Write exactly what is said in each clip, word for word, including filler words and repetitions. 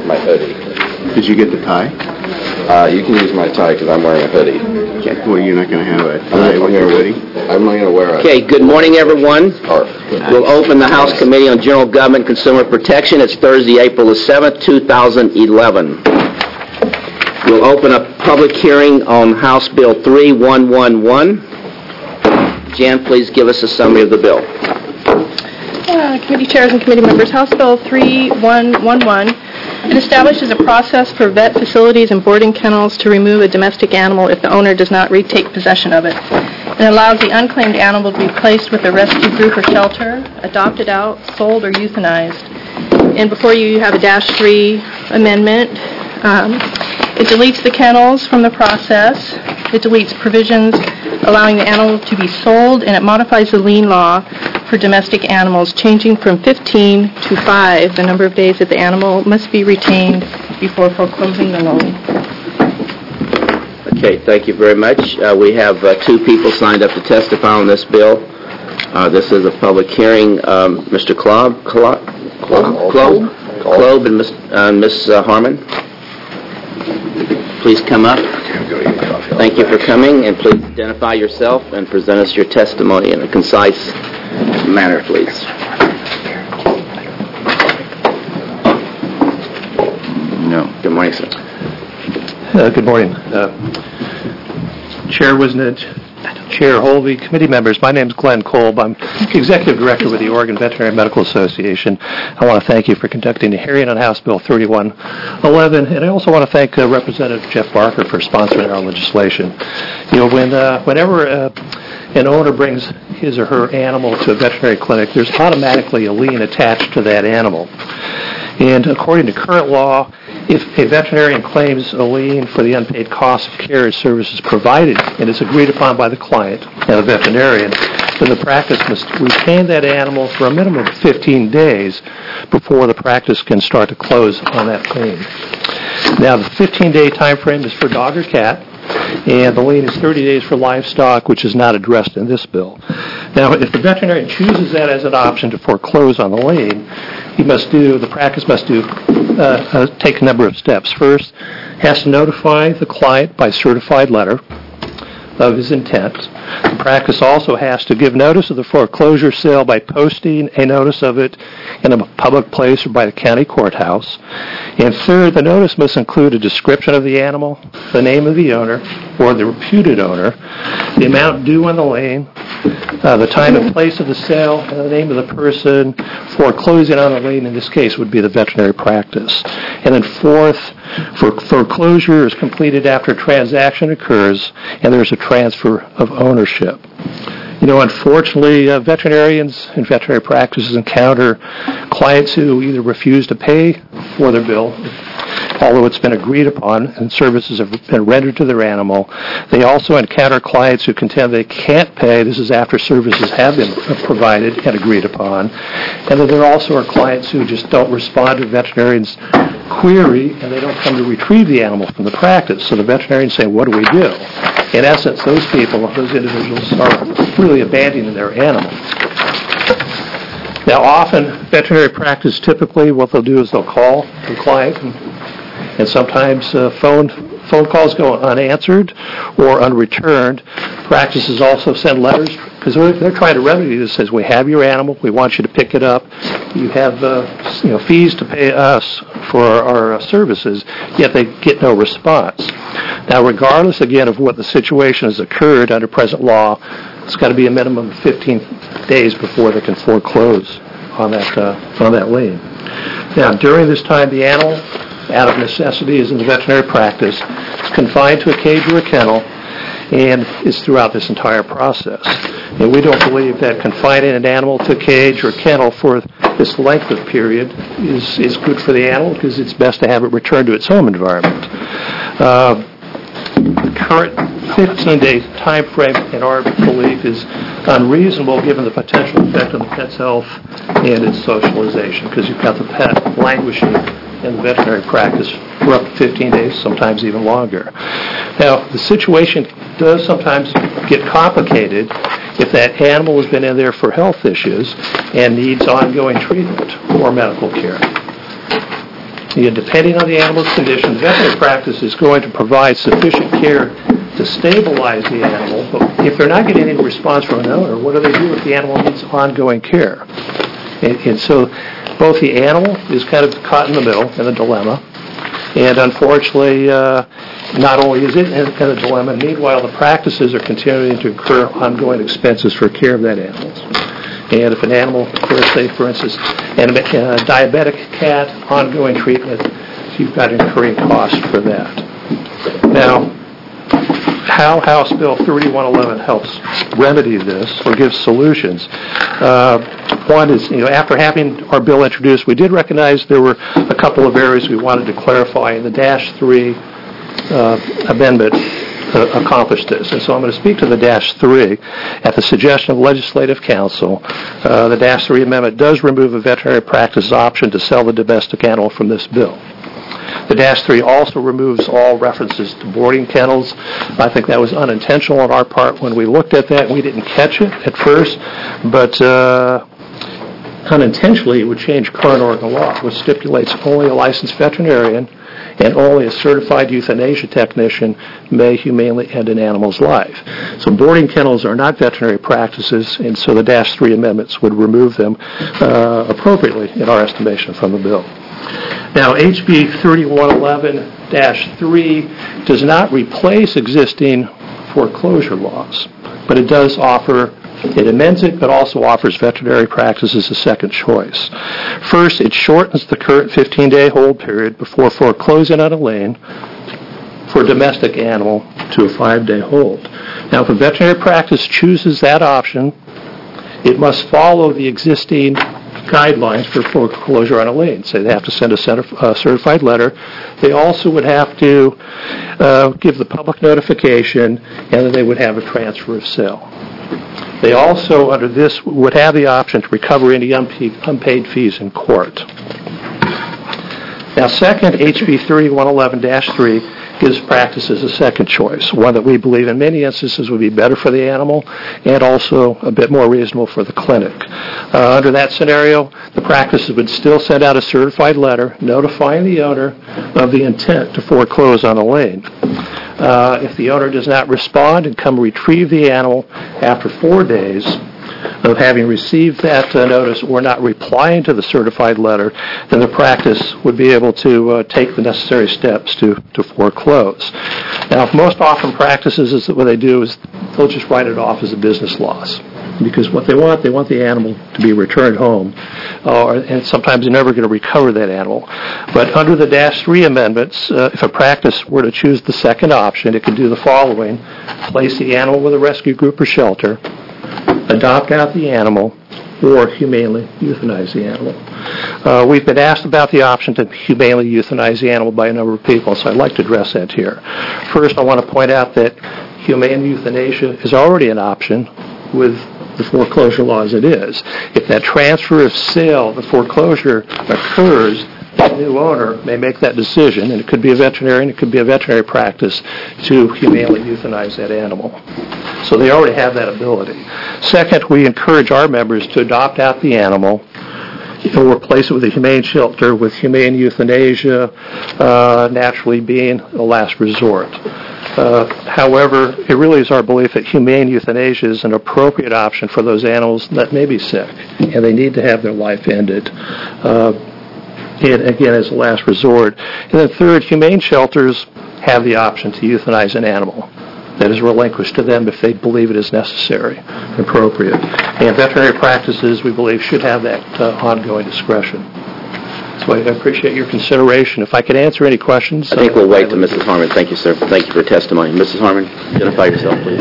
my hoodie. Did you get the tie? Uh, you can use my tie because I'm wearing a hoodie. Okay. Well, you're not going to have a I'm tie not with your hoodie? I'm not going to wear a Okay, good morning, everyone. scarf. We'll open the House Committee on General Government and Consumer Protection. It's Thursday, April the seventh, two thousand eleven. We'll open a public hearing on House Bill three one one one. Jan, please give us a summary of the bill. Uh, committee chairs and committee members, House Bill three one one one. It establishes a process for vet facilities and boarding kennels to remove a domestic animal if the owner does not retake possession of it. It allows the unclaimed animal to be placed with a rescue group or shelter, adopted out, sold, or euthanized. And before you, you have a dash three amendment. Um, it deletes the kennels from the process. It deletes provisions allowing the animal to be sold, and it modifies the lien law for domestic animals, changing from fifteen to five the number of days that the animal must be retained before foreclosing the loan. Okay, thank you very much. Uh, we have uh, two people signed up to testify on this bill. Uh, this is a public hearing. Um, Mister Klob, Klob, Klob, Klob, Klob and Miss uh, Miss Uh, Harmon, please come up. Thank you for coming, and please identify yourself and present us your testimony in a concise manner, please. No. Good morning, sir. Uh, good morning. Uh, Chair Wisnett, Chair Holvey, committee members, my name is Glenn Kolb. I'm Executive Director with the Oregon Veterinary Medical Association. I want to thank you for conducting a hearing on House Bill thirty-one eleven, and I also want to thank uh, Representative Jeff Barker for sponsoring our legislation. You know, when uh, whenever uh, an owner brings his or her animal to a veterinary clinic, there's automatically a lien attached to that animal. And according to current law, if a veterinarian claims a lien for the unpaid cost of care and services provided and is agreed upon by the client and the veterinarian, then the practice must retain that animal for a minimum of fifteen days before the practice can start to close on that claim. Now, the fifteen-day time frame is for dog or cat, and the lien is thirty days for livestock, which is not addressed in this bill. Now, if the veterinarian chooses that as an option to foreclose on the lien, he must do, the practice must do, uh, uh, take a number of steps. First, has to notify the client by certified letter of his intent. The practice also has to give notice of the foreclosure sale by posting a notice of it in a public place or by the county courthouse. And third, the notice must include a description of the animal, the name of the owner or the reputed owner, the amount due on the lien, uh, the time and place of the sale, and the name of the person foreclosing on the lien. In this case would be the veterinary practice. And then fourth, for foreclosure is completed after a transaction occurs and there's a transfer of ownership. You know, unfortunately, uh, veterinarians and veterinary practices encounter clients who either refuse to pay for their bill, although it's been agreed upon and services have been rendered to their animal. They also encounter clients who contend they can't pay. This is after services have been provided and agreed upon. And then there also are clients who just don't respond to veterinarians' query and they don't come to retrieve the animal from the practice. So the veterinarians say, what do we do? In essence, those people, those individuals are really abandoning their animal. Now, often, veterinary practice, typically what they'll do is they'll call the client, and, and sometimes uh, phone phone calls go unanswered or unreturned. Practices also send letters, because they're, they're trying to remedy this. Says, we have your animal, we want you to pick it up. You have uh, you know, fees to pay us for our, our uh, services, yet they get no response. Now, regardless, again, of what the situation has occurred under present law, it's got to be a minimum of fifteen days before they can foreclose on that uh, on that lien. Now, during this time, the animal, out of necessity, is in the veterinary practice. It's confined to a cage or a kennel, and is throughout this entire process. And we don't believe that confining an animal to a cage or kennel for this length of period is, is good for the animal, because it's best to have it return to its home environment. Uh, the current fifteen-day time frame, in our belief, is unreasonable given the potential effect on the pet's health and its socialization, because you've got the pet languishing in the veterinary practice for up to fifteen days, sometimes even longer. Now, the situation does sometimes get complicated if that animal has been in there for health issues and needs ongoing treatment or medical care. you know, depending on the animal's condition, the veterinary practice is going to provide sufficient care to stabilize the animal. But if they're not getting any response from an owner, what do they do if the animal needs ongoing care? And, and so both the animal is kind of caught in the middle in a dilemma, and unfortunately, uh, not only is it in, in a dilemma, meanwhile the practices are continuing to incur ongoing expenses for care of that animal. And if an animal, let's say for instance, an, a diabetic cat, ongoing treatment, you've got incurring costs for that. Now, how House Bill thirty-one eleven helps remedy this or gives solutions. Uh, one is, you know, after having our bill introduced, we did recognize there were a couple of areas we wanted to clarify, and the Dash three uh, amendment uh, accomplished this. And so I'm going to speak to the Dash three. At the suggestion of Legislative Counsel, uh, the Dash three amendment does remove a veterinary practice option to sell the domestic animal from this bill. The Dash three also removes all references to boarding kennels. I think that was unintentional on our part when we looked at that. We didn't catch it at first, but uh, unintentionally it would change current Oregon law, which stipulates only a licensed veterinarian and only a certified euthanasia technician may humanely end an animal's life. So boarding kennels are not veterinary practices, and so the Dash three amendments would remove them uh, appropriately, in our estimation, from the bill. Now, H B thirty-one eleven dash three does not replace existing foreclosure laws, but it does offer, it amends it, but also offers veterinary practices a second choice. First, it shortens the current fifteen-day hold period before foreclosing on a lien for a domestic animal to a five-day hold. Now, if a veterinary practice chooses that option, it must follow the existing guidelines for foreclosure on a lien. So they have to send a certified letter. They also would have to uh, give the public notification, and then they would have a transfer of sale. They also, under this, would have the option to recover any unpaid, unpaid fees in court. Now, second, H B thirty-one eleven dash three gives practices a second choice, one that we believe in many instances would be better for the animal and also a bit more reasonable for the clinic. Uh, under that scenario, the practices would still send out a certified letter notifying the owner of the intent to foreclose on a lien. Uh, if the owner does not respond and come retrieve the animal after four days of having received that uh, notice or not replying to the certified letter, then the practice would be able to uh, take the necessary steps to, to foreclose. Now, most often practices is that what they do is they'll just write it off as a business loss. Because what they want, they want the animal to be returned home, uh, and sometimes they're never going to recover that animal. But under the Dash three amendments, uh, if a practice were to choose the second option, it could do the following: place the animal with a rescue group or shelter, adopt out the animal, or humanely euthanize the animal. Uh, we've been asked about the option to humanely euthanize the animal by a number of people, so I'd like to address that here. First, I want to point out that humane euthanasia is already an option with the foreclosure law as it is. If that transfer of sale, the foreclosure occurs, the new owner may make that decision, and it could be a veterinarian, it could be a veterinary practice, to humanely euthanize that animal. So they already have that ability. Second, we encourage our members to adopt out the animal or replace it with a humane shelter, with humane euthanasia uh, naturally being the last resort. Uh, however, it really is our belief that humane euthanasia is an appropriate option for those animals that may be sick and they need to have their life ended. Uh, and again, as a last resort. And then third, humane shelters have the option to euthanize an animal that is relinquished to them if they believe it is necessary and appropriate. And veterinary practices, we believe, should have that uh, ongoing discretion. So I appreciate your consideration. If I could answer any questions. I think we'll wait to Missus Harmon. Thank you, sir. Thank you for your testimony. Missus Harmon, identify yourself, please.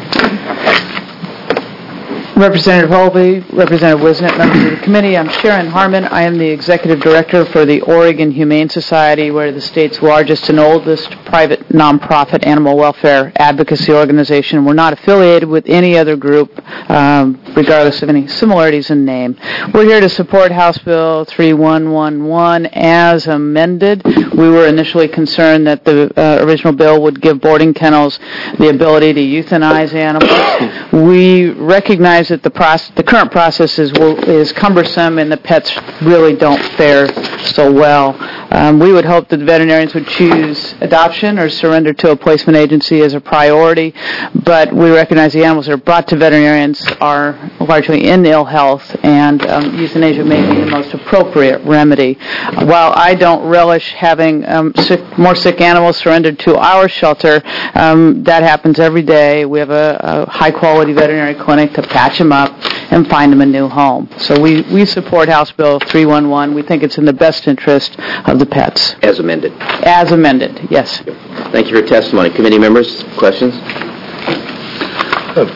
Representative Holvey, Representative Wisnet, members of the committee, I'm Sharon Harmon. I am the Executive Director for the Oregon Humane Society. We're the state's largest and oldest private nonprofit animal welfare advocacy organization. We're not affiliated with any other group, um, regardless of any similarities in name. We're here to support House Bill thirty-one eleven as amended. We were initially concerned that the uh, original bill would give boarding kennels the ability to euthanize animals. We recognize recognize that the process, the current process is is cumbersome and the pets really don't fare so well. Um, we would hope that the veterinarians would choose adoption or surrender to a placement agency as a priority, but we recognize the animals that are brought to veterinarians are largely in ill health, and um, euthanasia may be the most appropriate remedy. While I don't relish having um, sick, more sick animals surrendered to our shelter, um, that happens every day. We have a, a high-quality veterinary clinic to patch them up and find them a new home. So we, we support House Bill three one one. We think it's in the best interest of the pets. As amended. As amended, yes. Thank you for your testimony. Committee members, questions? Uh,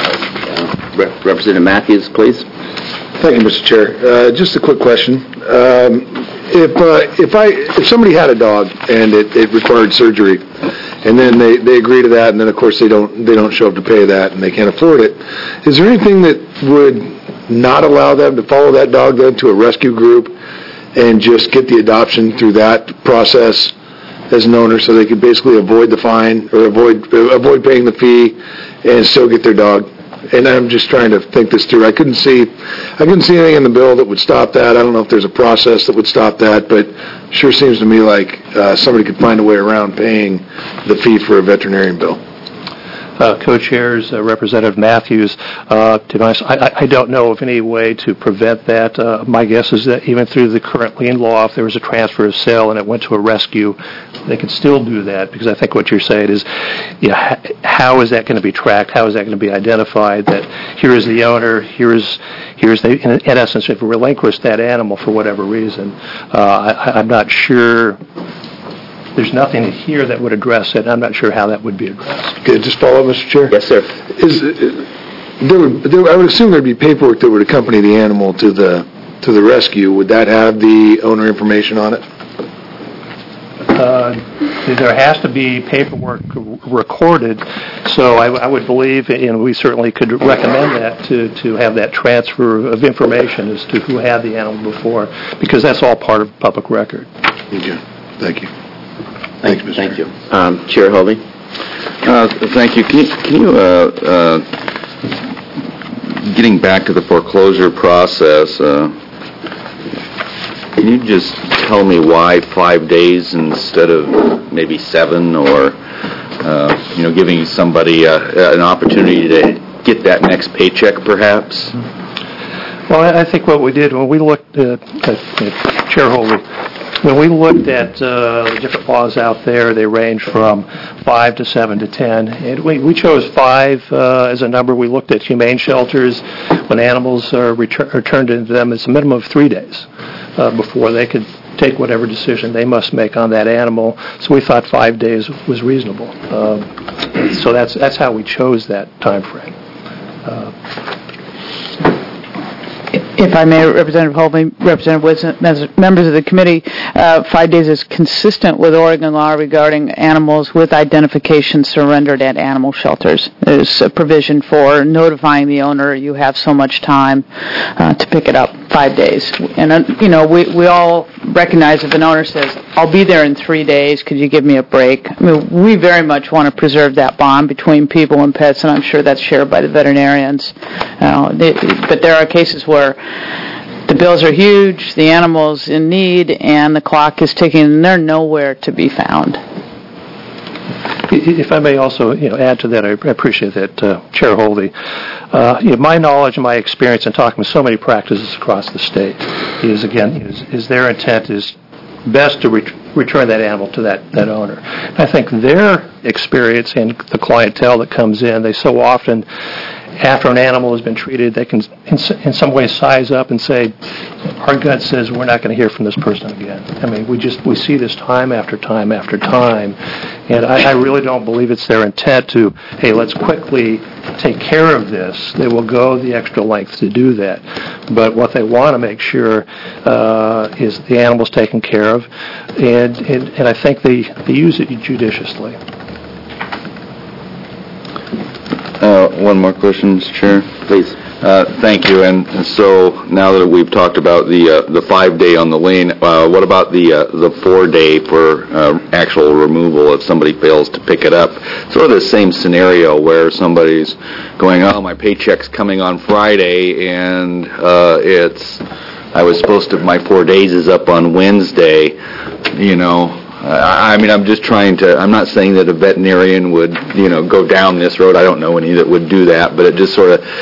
Rep- Representative Matthews, please. Thank you, Mister Chair. Uh, just a quick question. Um, if uh, if I if somebody had a dog and it, it required surgery, and then they, they agree to that, and then of course they don't they don't show up to pay that, and they can't afford it, is there anything that would not allow them to follow that dog then to a rescue group and just get the adoption through that process as an owner, so they could basically avoid the fine or avoid avoid paying the fee and still get their dog? And I'm just trying to think this through. I couldn't see, I couldn't see anything in the bill that would stop that. I don't know if there's a process that would stop that, but sure seems to me like uh, somebody could find a way around paying the fee for a veterinarian bill. Uh, co-chairs, uh, Representative Matthews, uh, to be honest, I, I don't know of any way to prevent that. Uh, my guess is that even through the current lien law, if there was a transfer of sale and it went to a rescue, they could still do that, because I think what you're saying is, you know, h- how is that going to be tracked? How is that going to be identified? That here is the owner, here is, here is the, in, in essence, if we relinquish that animal for whatever reason, uh, I, I'm not sure. There's nothing here that would address it. I'm not sure how that would be addressed. Okay, just follow up, Mister Chair? Yes, sir. Is, uh, there would, there, I would assume there'd be paperwork that would accompany the animal to the to the rescue. Would that have the owner information on it? Uh, there has to be paperwork recorded, so I, I would believe, and we certainly could recommend that, to, to have that transfer of information as to who had the animal before, because that's all part of public record. Okay, thank you. Thank, Thanks, Mister thank you. Um, Chair Hovey? Uh, Thank you. Can you, can you uh, uh, getting back to the foreclosure process, uh, can you just tell me why five days instead of maybe seven, or, uh, you know, giving somebody uh, an opportunity to get that next paycheck, perhaps? Well, I think what we did when we looked at, at Chair Hovey, when we looked at uh, the different laws out there, they range from five to seven to ten. And we, we chose five uh, as a number. We looked at humane shelters. When animals are, retur- are turned into them, it's a minimum of three days uh, before they could take whatever decision they must make on that animal. So we thought five days was reasonable. Uh, so that's that's how we chose that time frame. Uh, If I may, Representative Holby, Representative Wilson, members of the committee, uh, five days is consistent with Oregon law regarding animals with identification surrendered at animal shelters. There's a provision for notifying the owner you have so much time uh, to pick it up, five days. And, uh, you know, we, we all recognize if an owner says, I'll be there in three days, could you give me a break? I mean, we very much want to preserve that bond between people and pets, and I'm sure that's shared by the veterinarians. Uh, they, but there are cases where the bills are huge, the animal's in need, and the clock is ticking, and they're nowhere to be found. If I may also, you know, add to that, I appreciate that, uh, Chair Hovey. Uh, you know, my knowledge and my experience in talking with so many practices across the state is, again, is, is their intent is best to ret- return that animal to that, that owner. I think their experience and the clientele that comes in, they so often, after an animal has been treated, they can in, in some way size up and say, our gut says we're not going to hear from this person again. I mean, we just, we see this time after time after time, and I, I really don't believe it's their intent to, hey, let's quickly take care of this. They will go the extra length to do that. But what they want to make sure uh, is the animal's taken care of, and, and, and I think they, they use it judiciously. Uh, One more question, Mister Chair. Please. Uh, Thank you. And and so now that we've talked about the uh, the five-day on the lane, uh, what about the uh, the four-day for uh, actual removal if somebody fails to pick it up? Sort of the same scenario where somebody's going, oh, my paycheck's coming on Friday, and uh, it's, I was supposed to, my four days is up on Wednesday, you know. I I mean, I'm just trying to, I'm not saying that a veterinarian would, you know, go down this road. I don't know any that would do that, but it just sort of,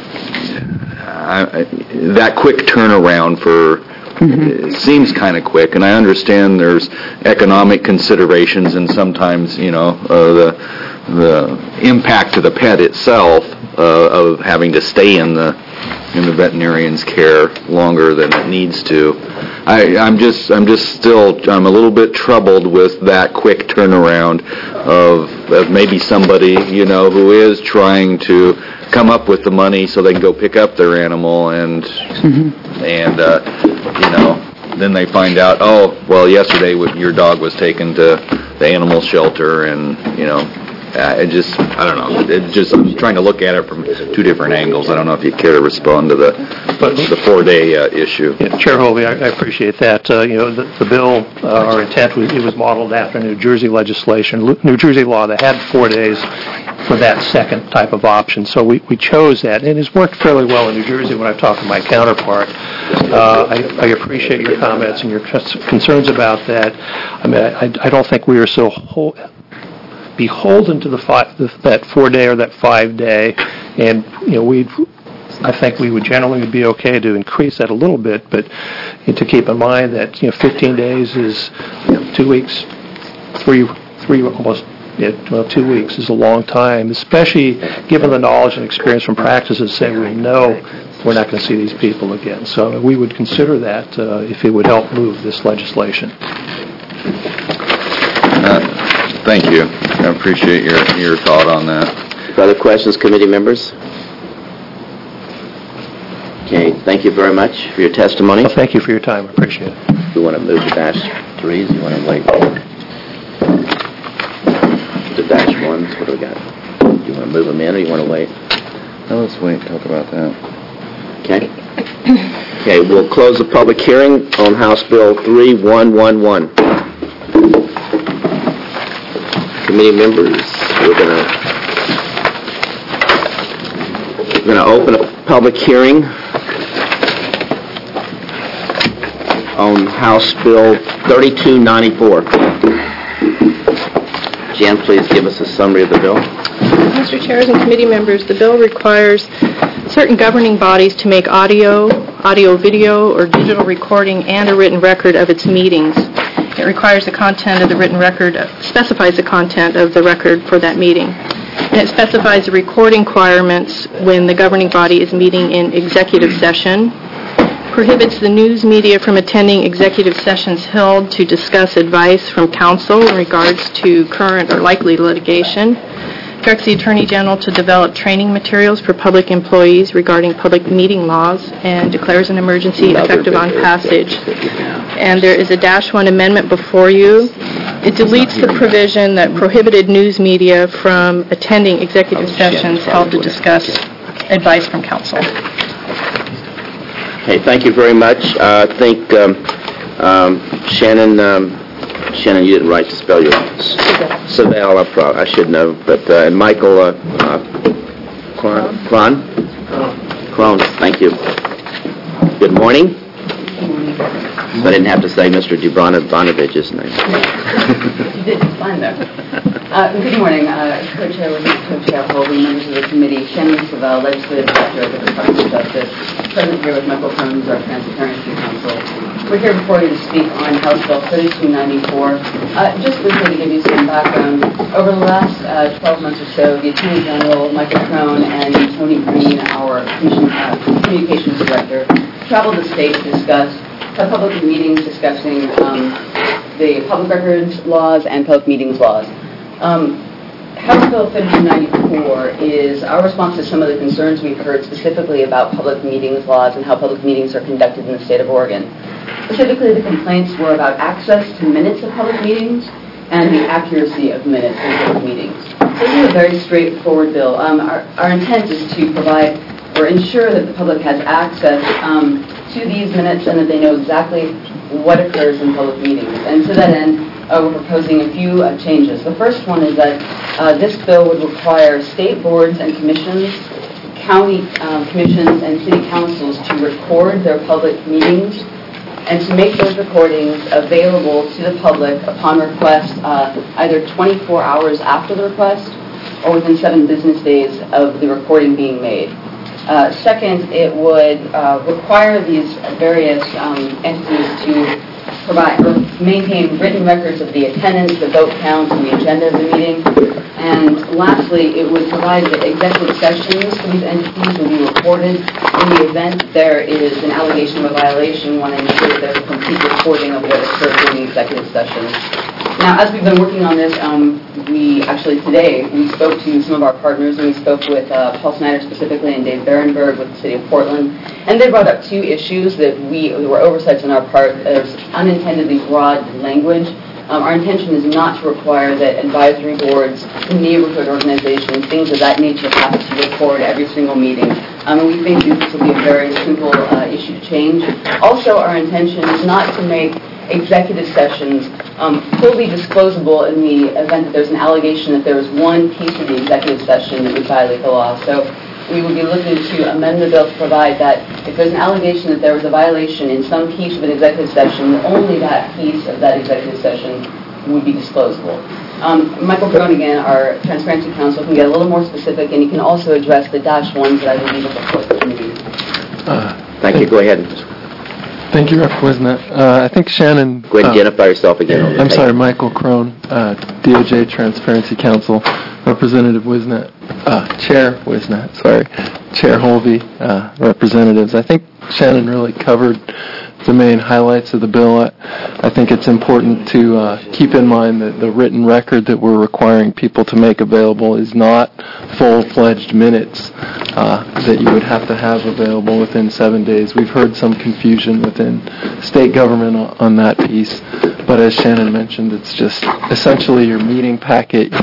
I- I- that quick turnaround for, it seems kind of quick, and I understand there's economic considerations and sometimes, you know, uh, the the impact to the pet itself uh, of having to stay in the in the veterinarian's care longer than it needs to. I, I'm just, I'm just still, I'm a little bit troubled with that quick turnaround of, of maybe somebody, you know, who is trying to come up with the money so they can go pick up their animal, and and uh, you know, then they find out, oh, well, yesterday w- your dog was taken to the animal shelter, and you know. Uh, it just, I don't know, it just, I'm trying to look at it from two different angles. I don't know if you care to respond to the the four-day uh, issue. Yeah, Chair Hovey, I I appreciate that. Uh, You know, the the bill, uh, our intent, was it was modeled after New Jersey legislation, Lu- New Jersey law that had four days for that second type of option. So we we chose that, and it's worked fairly well in New Jersey when I've talked to my counterpart. Uh, I I appreciate your comments and your cons- concerns about that. I mean, I I don't think we are so whole... beholden to the five, the, that four-day or that five-day, and, you know, we I think we would generally be okay to increase that a little bit, but you know, to keep in mind that, you know, fifteen days is, you know, two weeks, three, three almost, yeah, well, two weeks is a long time, especially given the knowledge and experience from practices say we know we're not going to see these people again. So we would consider that uh, if it would help move this legislation. Uh, Thank you. I appreciate your your thought on that. Further questions, committee members? Okay, thank you very much for your testimony. Well, thank you for your time. I appreciate it. You want to move the dash threes? You want to wait? The dash ones, what do we got? Do you want to move them in, or you want to wait? Now let's wait and talk about that. Okay. Okay, we'll close the public hearing on House Bill three one one one. Committee members, we're going to we're going to open a public hearing on House Bill thirty-two ninety-four. Jan, please give us a summary of the bill. Mister Chairs and committee members, the bill requires certain governing bodies to make audio, audio-video, or digital recording and a written record of its meetings. It requires the content of the written record, specifies the content of the record for that meeting. And it specifies the recording requirements when the governing body is meeting in executive session, prohibits the news media from attending executive sessions held to discuss advice from counsel in regards to current or likely litigation, directs the Attorney General to develop training materials for public employees regarding public meeting laws, and declares an emergency effective on passage. And there is a dash one amendment before you. It deletes the provision that prohibited news media from attending executive sessions held to discuss advice from counsel. Okay, thank you very much. Uh, I think um, um, Shannon, um, Shannon, you didn't write to spell your Savell. I, pro- I should know, but uh, and Michael uh, uh, Cron, Cron, Cron. Thank you. Good morning. So I didn't have to say Mister Dubranovich's name. You did fine there. Uh, good morning, uh, Co-Chair with Co-Chair Holden, members of the committee, Shannon Savell, Legislative Director of the Department of Justice, present here with Michael Combs, our Transparency Counsel. We're here before you to speak on House Bill thirty-two ninety-four. Uh, just briefly to give you some background, over the last uh, twelve months or so, the Attorney General, Michael Crone, and Tony Green, our commission, uh, Communications Director, traveled the state to discuss a public meetings discussing um, the public records laws and public meetings laws. Um, House Bill thirty-two ninety-four is our response to some of the concerns we've heard specifically about public meetings laws and how public meetings are conducted in the state of Oregon. Specifically, the complaints were about access to minutes of public meetings and the accuracy of minutes in public meetings. So this is a very straightforward bill. Um, our, our intent is to provide or ensure that the public has access um, to these minutes and that they know exactly what occurs in public meetings. And to that end, uh, we're proposing a few uh, changes. The first one is that uh, this bill would require state boards and commissions, county um, commissions, and city councils to record their public meetings and to make those recordings available to the public upon request, uh, either twenty-four hours after the request or within seven business days of the recording being made. Uh, second, it would uh, require these various um, entities to provide or maintain written records of the attendance, the vote count, and the agenda of the meeting. And lastly, it would provide that executive sessions for these entities will be reported. In the event there is an allegation of a violation, we want to ensure that there's a complete recording of what occurred during the executive session. Now, as we've been working on this, um, we actually today, we spoke to some of our partners, and we spoke with uh, Paul Snyder specifically and Dave Berenberg with the City of Portland, and they brought up two issues that we that were oversights on our part. There's unintendedly broad language. Um, our intention is not to require that advisory boards, neighborhood organizations, things of that nature have to record every single meeting. Um, and we think this will be a very simple uh, issue to change. Also, our intention is not to make executive sessions um, fully disclosable in the event that there's an allegation that there was one piece of the executive session that would violate the law. So we would be looking to amend the bill to provide that if there's an allegation that there was a violation in some piece of an executive session, only that piece of that executive session would be disclosable. Um, Michael Cronigan, our Transparency Counsel, can get a little more specific, and he can also address the dash ones that I believe are before the committee. Uh, Thank you. Go ahead. Thank you, Representative Wisnett. Uh, I think Shannon... Go ahead and uh, identify yourself again. I'm sorry, Michael Crone, uh, D O J Transparency Council. Representative Wisnett, uh, Chair Wisnett, sorry, Chair Holvey, uh, representatives. I think Shannon really covered the main highlights of the bill. I, I think it's important to uh, keep in mind that the written record that we're requiring people to make available is not full-fledged minutes uh, that you would have to have available within seven days. We've heard some confusion within state government on, on that piece, but as Shannon mentioned, it's just essentially your meeting packet,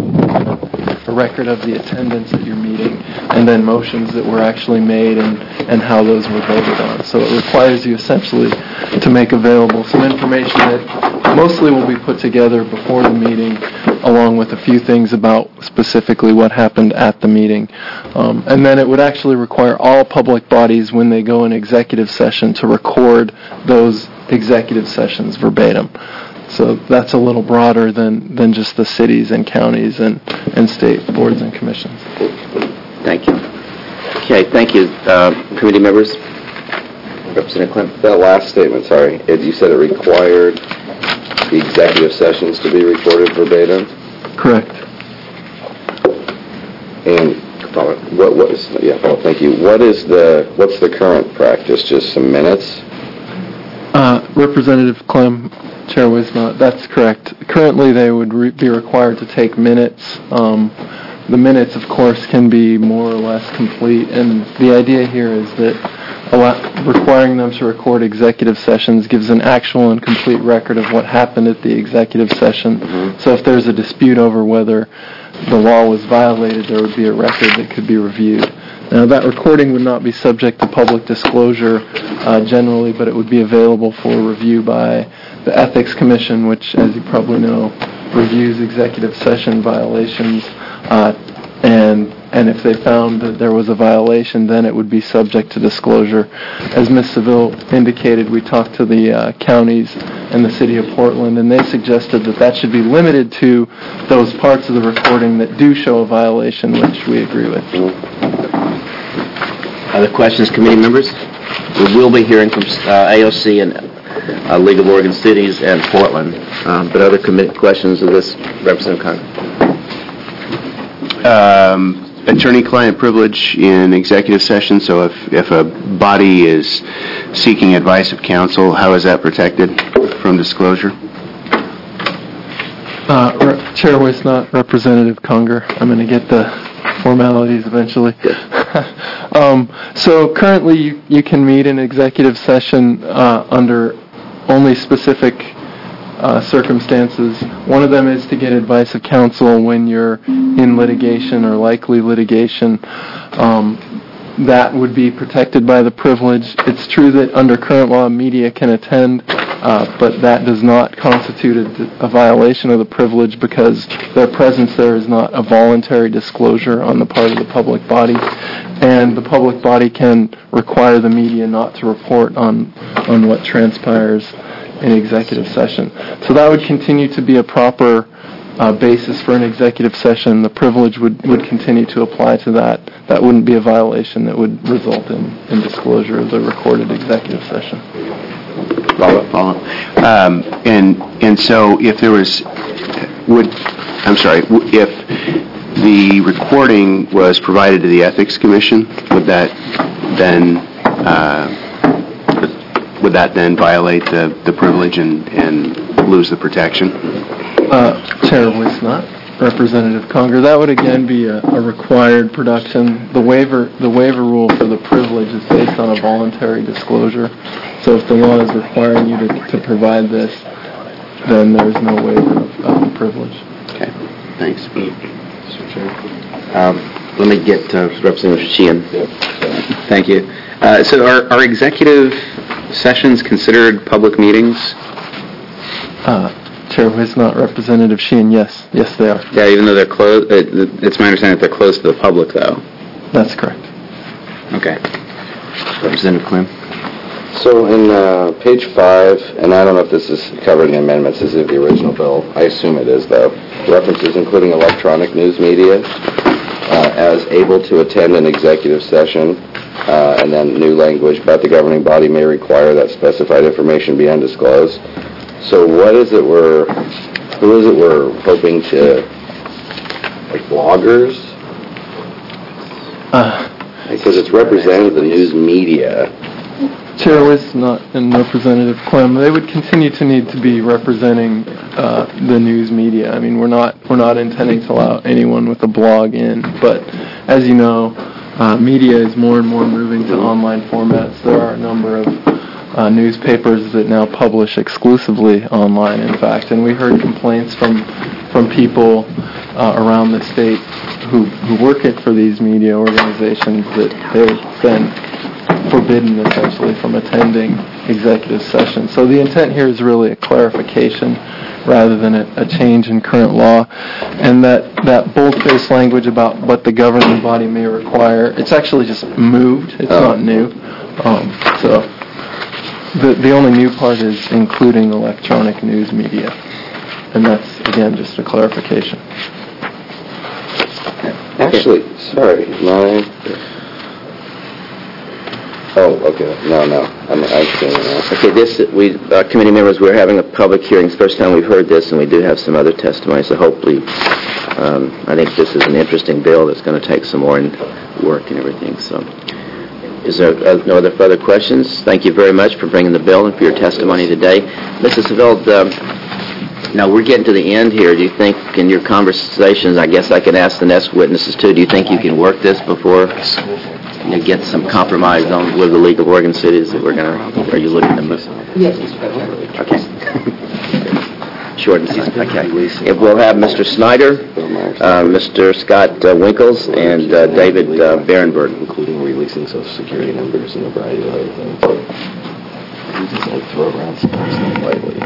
a record of the attendance at your meeting, and then motions that were actually made and, and how those were voted on. So it requires you essentially to make available some information that mostly will be put together before the meeting, along with a few things about specifically what happened at the meeting. Um, and then it would actually require all public bodies, when they go in executive session, to record those executive sessions verbatim. So that's a little broader than, than just the cities and counties and, and state boards and commissions. Thank you. Okay, thank you. Uh, committee members? Representative Clem? That last statement, sorry, it, you said it required the executive sessions to be recorded verbatim? Correct. And what, what is, yeah, oh, thank you. What is the, what's the current practice? Just some minutes? Uh, Representative Clem, Chair Wisnott, that's correct. Currently, they would re- be required to take minutes. Um, the minutes, of course, can be more or less complete, and the idea here is that a lot, requiring them to record executive sessions gives an actual and complete record of what happened at the executive session. Mm-hmm. So if there's a dispute over whether the law was violated, there would be a record that could be reviewed. Now, that recording would not be subject to public disclosure uh, generally, but it would be available for review by the Ethics Commission, which, as you probably know, reviews executive session violations. Uh, and and if they found that there was a violation, then it would be subject to disclosure. As Miz Seville indicated, we talked to the uh, counties and the City of Portland, and they suggested that that should be limited to those parts of the recording that do show a violation, which we agree with. Other questions, committee members? We will be hearing from uh, A O C and uh, League of Oregon Cities and Portland. Um, but other committee questions of this, Representative Congress? Um, attorney-client privilege in executive session, so if, if a body is seeking advice of counsel, how is that protected from disclosure? Uh, Re- Chair Wisnott, Representative Conger. I'm going to get the formalities eventually. um, so currently you, you can meet in executive session uh, under only specific uh, circumstances. One of them is to get advice of counsel when you're in litigation or likely litigation. Um, that would be protected by the privilege. It's true that under current law, media can attend, uh, but that does not constitute a, a violation of the privilege because their presence there is not a voluntary disclosure on the part of the public body, and the public body can require the media not to report on, on what transpires in executive session. So that would continue to be a proper Uh, basis for an executive session. The privilege would, would continue to apply to that. That wouldn't be a violation that would result in, in disclosure of the recorded executive session. Follow up, follow up. Um, and, and so if there was, would, I'm sorry, w- if the recording was provided to the Ethics Commission, would that then, uh, would that then violate the, the privilege and, and lose the protection? Uh, Chair Wisnott, Representative Conger, that would again be a, a required production. The waiver, the waiver rule for the privilege is based on a voluntary disclosure. So if the law is requiring you to, to provide this, then there's no waiver of, of the privilege. Okay, thanks. Mister Chair. Um, let me get uh, Representative Sheehan. Thank you. Uh, so are, are executive sessions considered public meetings? Uh, Chair Wisnott, Representative Sheehan, yes. Yes, they are. Yeah, even though they're closed, it's my understanding that they're closed to the public, though. That's correct. Okay. Representative Clem. So in uh, page five, and I don't know if this is covered in amendments, this is the original bill. I assume it is, though. References including electronic news media uh, as able to attend an executive session, uh, and then new language, but the governing body may require that specified information be undisclosed. So what is it we're, who is it we're hoping to, like bloggers? Uh, Because it's represented the news media. Chair Wisnott and Representative Clem, they would continue to need to be representing uh, the news media. I mean, we're not we're not intending to allow anyone with a blog in, but as you know, uh, media is more and more moving to online formats. There are a number of uh, newspapers that now publish exclusively online, in fact, and we heard complaints from from people uh, around the state who who work it for these media organizations that they've been forbidden essentially from attending executive sessions. So the intent here is really a clarification rather than a, a change in current law. And that, that bold-faced language about what the governing body may require, it's actually just moved. It's Oh. not new. Um, so the, the only new part is including electronic news media. And that's, again, just a clarification. Actually, sorry, my... Oh, okay. No, no. I'm, I'm saying that. Okay, this, we, uh, committee members, we're having a public hearing. It's the first time we've heard this, and we do have some other testimony, so hopefully, um, I think this is an interesting bill that's going to take some more in work and everything, so. Is there uh, no other further questions? Thank you very much for bringing the bill and for your testimony today. Missus Seville, um, now we're getting to the end here. Do you think, in your conversations, I guess I can ask the next witnesses too, do you think you can work this before you get some compromise on with the League of Oregon Cities that we're going to, are you looking to move? Yes, Mister President. Okay. Short and sweet. Okay. If we'll have Mister Snyder, uh, Mister Scott uh, Winkles, and uh, David uh, Barenberg. Including releasing Social Security numbers and a variety of other things. You just like throw around stuff lightly.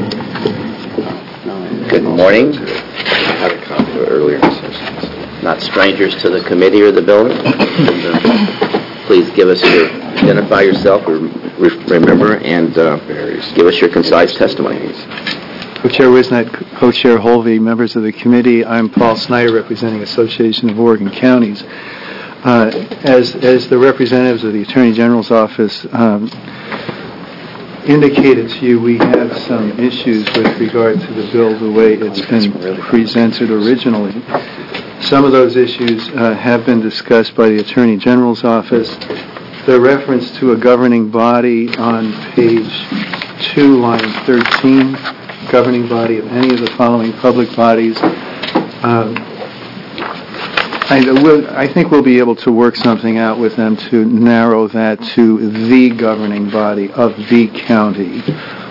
Good morning. I had a copy of it earlier in the session. Not strangers to the committee or the building. And, uh, please give us your, identify yourself, or re- remember, and uh, give us your concise testimony. Co-Chair Wisnett, Co-Chair Holvey, members of the committee, I'm Paul Snyder, representing Association of Oregon Counties. Uh, as, as the representatives of the Attorney General's office um, indicated to you, we have some issues with regard to the bill the way it's been presented originally. Some of those issues uh, have been discussed by the Attorney General's office. The reference to a governing body on page two, line thirteen, governing body of any of the following public bodies. Um, I, will, I think we'll be able to work something out with them to narrow that to the governing body of the county.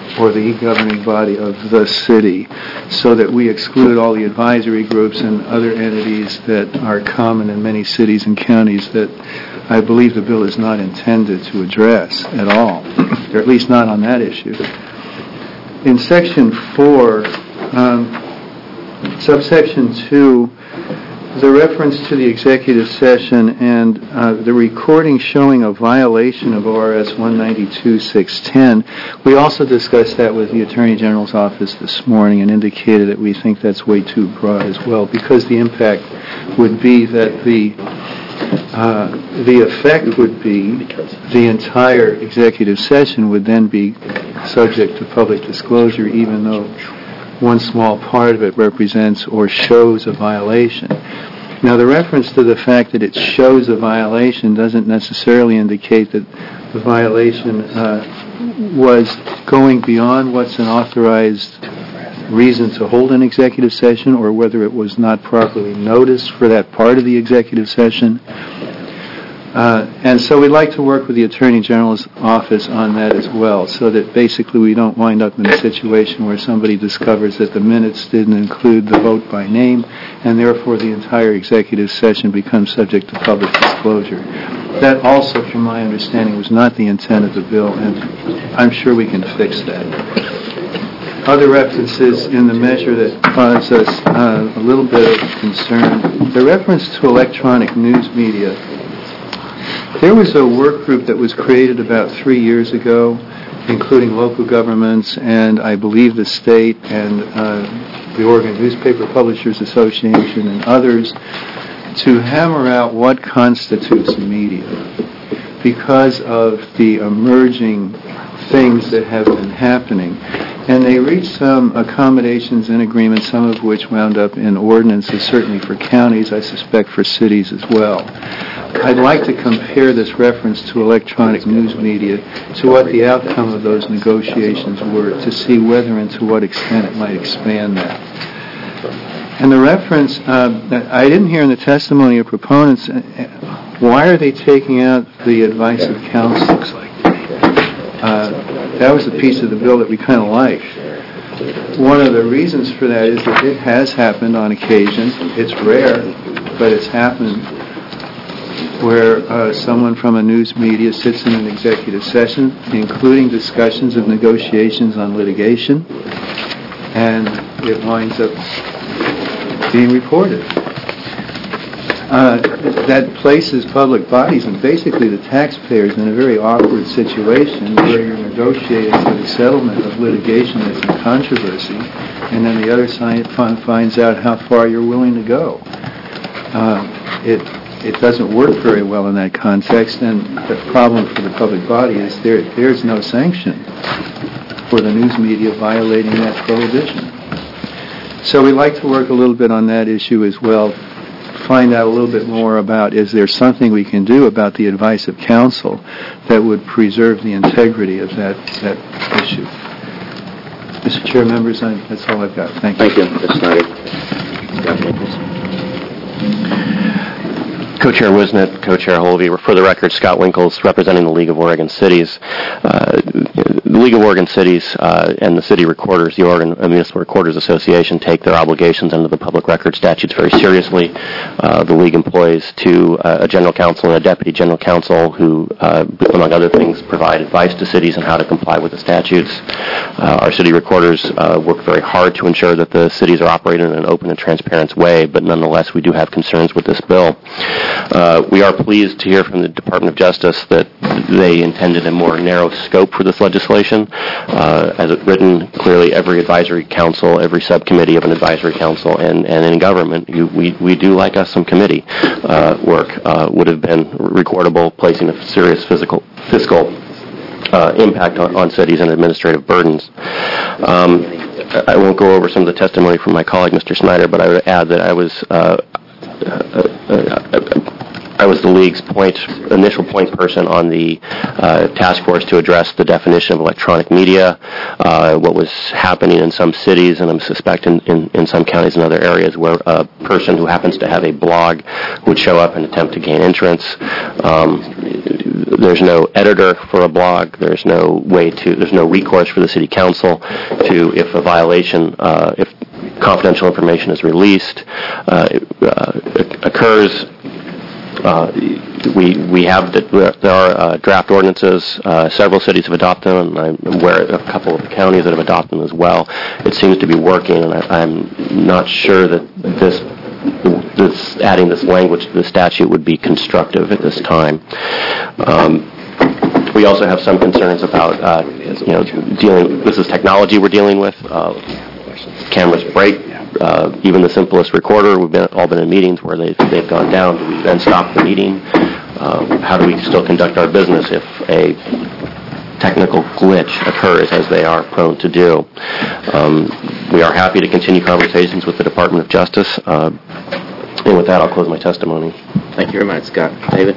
or the e-governing body of the city, so that we exclude all the advisory groups and other entities that are common in many cities and counties that I believe the bill is not intended to address at all, or at least not on that issue. In Section four, um, subsection two, the reference to the executive session and uh, the recording showing a violation of O R S one ninety-two six ten, we also discussed that with the Attorney General's office this morning and indicated that we think that's way too broad as well, because the impact would be that the uh, the effect would be the entire executive session would then be subject to public disclosure, even though one small part of it represents or shows a violation. Now, the reference to the fact that it shows a violation doesn't necessarily indicate that the violation uh, was going beyond what's an authorized reason to hold an executive session, or whether it was not properly noticed for that part of the executive session. Uh, and so we'd like to work with the Attorney General's office on that as well, so that basically we don't wind up in a situation where somebody discovers that the minutes didn't include the vote by name, and therefore the entire executive session becomes subject to public disclosure. That also, from my understanding, was not the intent of the bill, and I'm sure we can fix that. Other references in the measure that cause us uh, a little bit of concern, the reference to electronic news media. There was a work group that was created about three years ago, including local governments and I believe the state and uh, the Oregon Newspaper Publishers Association and others, to hammer out what constitutes media, because of the emerging things that have been happening. And they reached some accommodations and agreements, some of which wound up in ordinances, certainly for counties, I suspect for cities as well. I'd like to compare this reference to electronic news media to what the outcome of those negotiations were, to see whether and to what extent it might expand that. And the reference, uh, that I didn't hear in the testimony of proponents, uh, why are they taking out the advice of counsel? Uh, that was a piece of the bill that we kind of liked. One of the reasons for that is that it has happened on occasion. It's rare, but it's happened where uh, someone from a news media sits in an executive session, including discussions of negotiations on litigation, and it winds up being reported. Uh, that places public bodies and basically the taxpayers in a very awkward situation where you're negotiating for the settlement of litigation that's in controversy, and then the other side finds out how far you're willing to go. Uh, it it doesn't work very well in that context, and the problem for the public body is there there's no sanction for the news media violating that prohibition. So we'd like to work a little bit on that issue as well, find out a little bit more about, is there something we can do about the advice of counsel that would preserve the integrity of that, that issue. Mister Chair, members, I, that's all I've got. Thank you. Thank you, Mister Snyder. Co-Chair Wisnett, Co-Chair Holvey. For the record, Scott Winkles, representing the League of Oregon Cities. Uh, the League of Oregon Cities uh, and the city recorders, the Oregon Municipal Recorders Association, take their obligations under the public record statutes very seriously. Uh, the League employs two, uh, a general counsel and a deputy general counsel who, uh, among other things, provide advice to cities on how to comply with the statutes. Uh, our city recorders uh, work very hard to ensure that the cities are operating in an open and transparent way, but nonetheless we do have concerns with this bill. Uh, we are pleased to hear from the Department of Justice that they intended a more narrow scope for this legislation. Uh, as it written, clearly every advisory council, every subcommittee of an advisory council, and, and in government, you, we, we do like us some committee uh, work, uh, would have been recordable, placing a serious physical, fiscal uh, impact on, on cities and administrative burdens. Um, I won't go over some of the testimony from my colleague, Mister Snyder, but I would add that I was uh, uh, uh, I was the League's point, initial point person on the uh, task force to address the definition of electronic media, uh, what was happening in some cities, and I suspect in, in, in some counties and other areas where a person who happens to have a blog would show up and attempt to gain entrance. Um, there's no editor for a blog. There's no way to. There's no recourse for the city council to, if a violation, uh, if confidential information is released, uh, uh, occurs. Uh, we we have the, there are uh, draft ordinances. Uh, several cities have adopted them, and I'm aware of a couple of counties that have adopted them as well. It seems to be working, and I, I'm not sure that this this adding this language to the statute would be constructive at this time. Um, we also have some concerns about uh, you know dealing. This is technology we're dealing with. Uh, cameras break. Uh, even the simplest recorder, we've been, all been in meetings where they've, they've gone down. Do we then stop the meeting? Uh, how do we still conduct our business if a technical glitch occurs, as they are prone to do? Um, we are happy to continue conversations with the Department of Justice. Uh, and with that, I'll close my testimony. Thank you very much, Scott. David?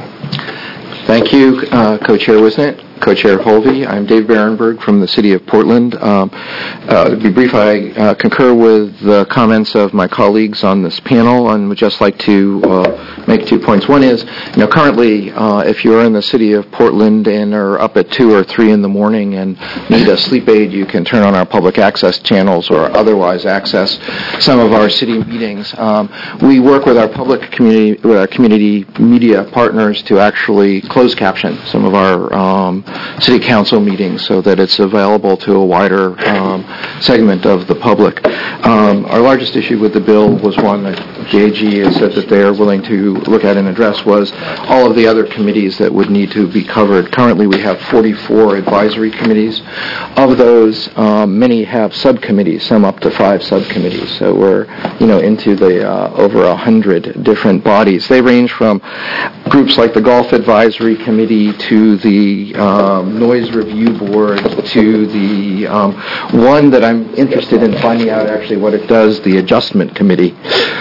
Thank you, uh, Co-Chair Wisnett, Co-Chair Holvey. I'm Dave Barenberg from the City of Portland. Um, uh, to be brief, I uh, concur with the comments of my colleagues on this panel and would just like to uh, make two points. One is, you know, currently, uh, if you're in the City of Portland and are up at two or three in the morning and need a sleep aid, you can turn on our public access channels or otherwise access some of our city meetings. Um, we work with our public community, with our community media partners to actually close caption some of our um, city council meetings so that it's available to a wider um, segment of the public. Um, our largest issue with the bill was one that the A G has said that they are willing to look at and address was all of the other committees that would need to be covered. Currently we have forty-four advisory committees. Of those, um, many have subcommittees, some up to five subcommittees. So we're, you know, into the uh, over a hundred different bodies. They range from groups like the Golf Advisory Committee to the um, Noise Review Board to the um, one that I'm interested in finding out actually what it does, the Adjustment Committee.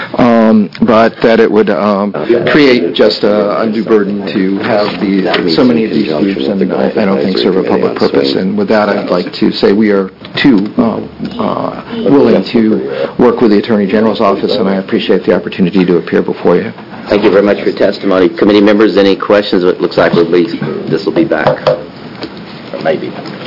Um, but that it would um, create just an undue burden to have the, so many of these groups, and I, I don't think serve a public purpose. And with that, I'd like to say we are, too, uh, uh, willing to work with the Attorney General's office, and I appreciate the opportunity to appear before you. Thank you very much for your testimony. Committee members, any questions? It looks like we'll be, this will be back. Or maybe.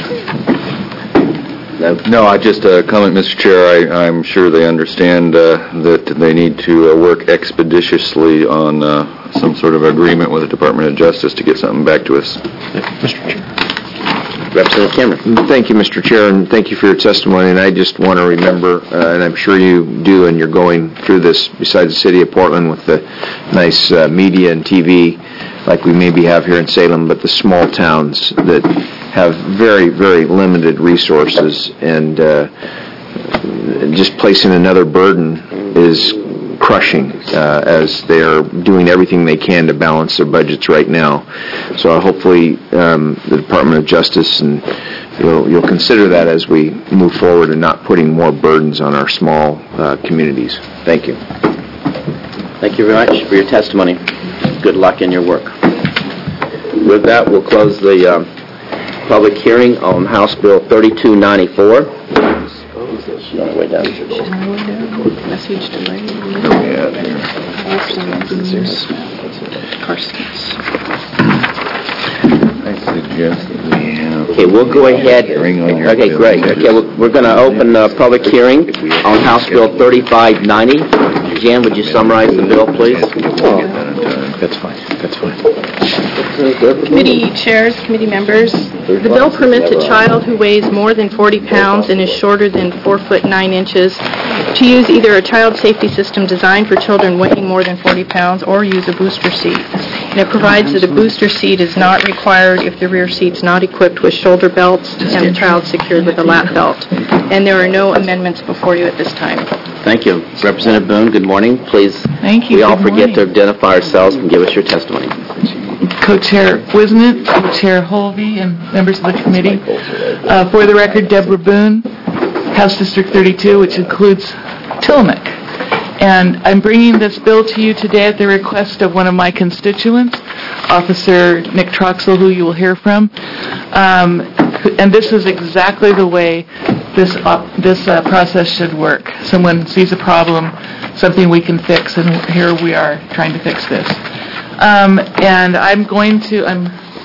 No? No, I just uh, comment, Mister Chair. I, I'm sure they understand uh, that they need to uh, work expeditiously on uh, some sort of agreement with the Department of Justice to get something back to us. Mister Chair. Representative Cameron. Thank you, Mister Chair, and thank you for your testimony. And I just want to remember, uh, and I'm sure you do, and you're going through this besides the City of Portland with the nice uh, media and T V like we maybe have here in Salem, but the small towns that have very, very limited resources, and uh, just placing another burden is crushing uh, as they are doing everything they can to balance their budgets right now. So hopefully um, the Department of Justice and you'll, you'll consider that as we move forward and not putting more burdens on our small uh, communities. Thank you. Thank you very much for your testimony. Good luck in your work. With that, we'll close the um, public hearing on House Bill thirty-two ninety-four. Way down. Message delay. I suggest that we have... Okay, we'll go ahead. Okay, great. Okay, we're, we're going to open a public hearing on House Bill thirty-five ninety. Jan, would you summarize the bill, please? That's fine. That's fine. Committee chairs, committee members, the bill permits a child who weighs more than forty pounds and is shorter than four foot nine inches to use either a child safety system designed for children weighing more than forty pounds or use a booster seat. And it provides that a booster seat is not required if the rear seat's not equipped with shoulder belts and the child secured with a lap belt. And there are no amendments before you at this time. Thank you. Representative Boone, good morning. Please, Thank you. we all Good forget morning. to identify ourselves and give us your testimony. Co-Chair Wisnett, Co-Chair Holvey, and members of the committee. Uh, for the record, Deborah Boone, House District thirty-two, which includes Tillamook. And I'm bringing this bill to you today at the request of one of my constituents, Officer Nick Troxel, who you will hear from. Um, and this is exactly the way this op- this uh, process should work. Someone sees a problem, something we can fix, and here we are trying to fix this. Um, and I'm going to, I'm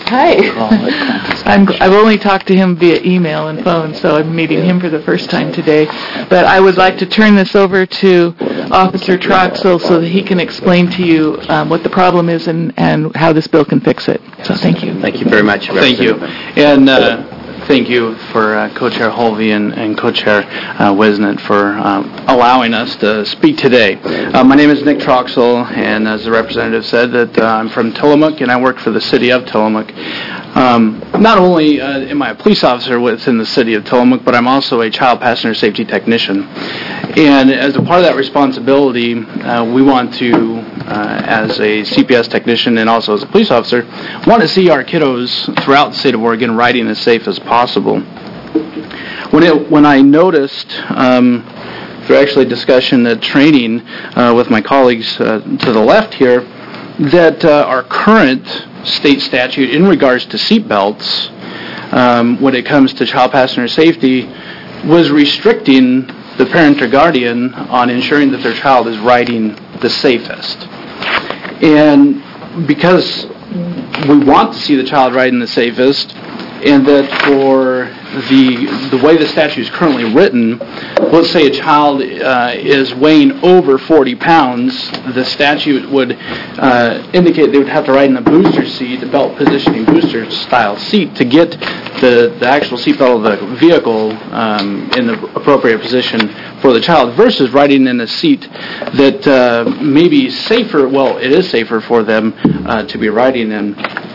Hi. I'm, I've only talked to him via email and phone, so I'm meeting him for the first time today. But I would like to turn this over to Officer Troxel so that he can explain to you um, what the problem is and, and how this bill can fix it. So thank you. Thank you very much. Thank you. And uh, thank you for uh, Co-Chair Holvey and, and Co-Chair uh, Wisnett for um, allowing us to speak today. Uh, my name is Nick Troxel, and as the representative said, that uh, I'm from Tillamook, and I work for the city of Tillamook. Um, not only uh, am I a police officer within the city of Tillamook, but I'm also a child passenger safety technician. And as a part of that responsibility, uh, we want to, uh, as a C P S technician and also as a police officer, want to see our kiddos throughout the state of Oregon riding as safe as possible. When it, when I noticed, um, through actually discussion and training uh, with my colleagues uh, to the left here, that uh, our current state statute in regards to seatbelts, um, when it comes to child passenger safety, was restricting the parent or guardian on ensuring that their child is riding the safest. And because we want to see the child riding the safest, and that for the the way the statute is currently written, let's say a child uh, is weighing over forty pounds, the statute would uh, indicate they would have to ride in a booster seat, a belt positioning booster style seat, to get the, the actual seatbelt of the vehicle um, in the appropriate position for the child, versus riding in a seat that uh, may be safer, well, it is safer for them uh, to be riding in.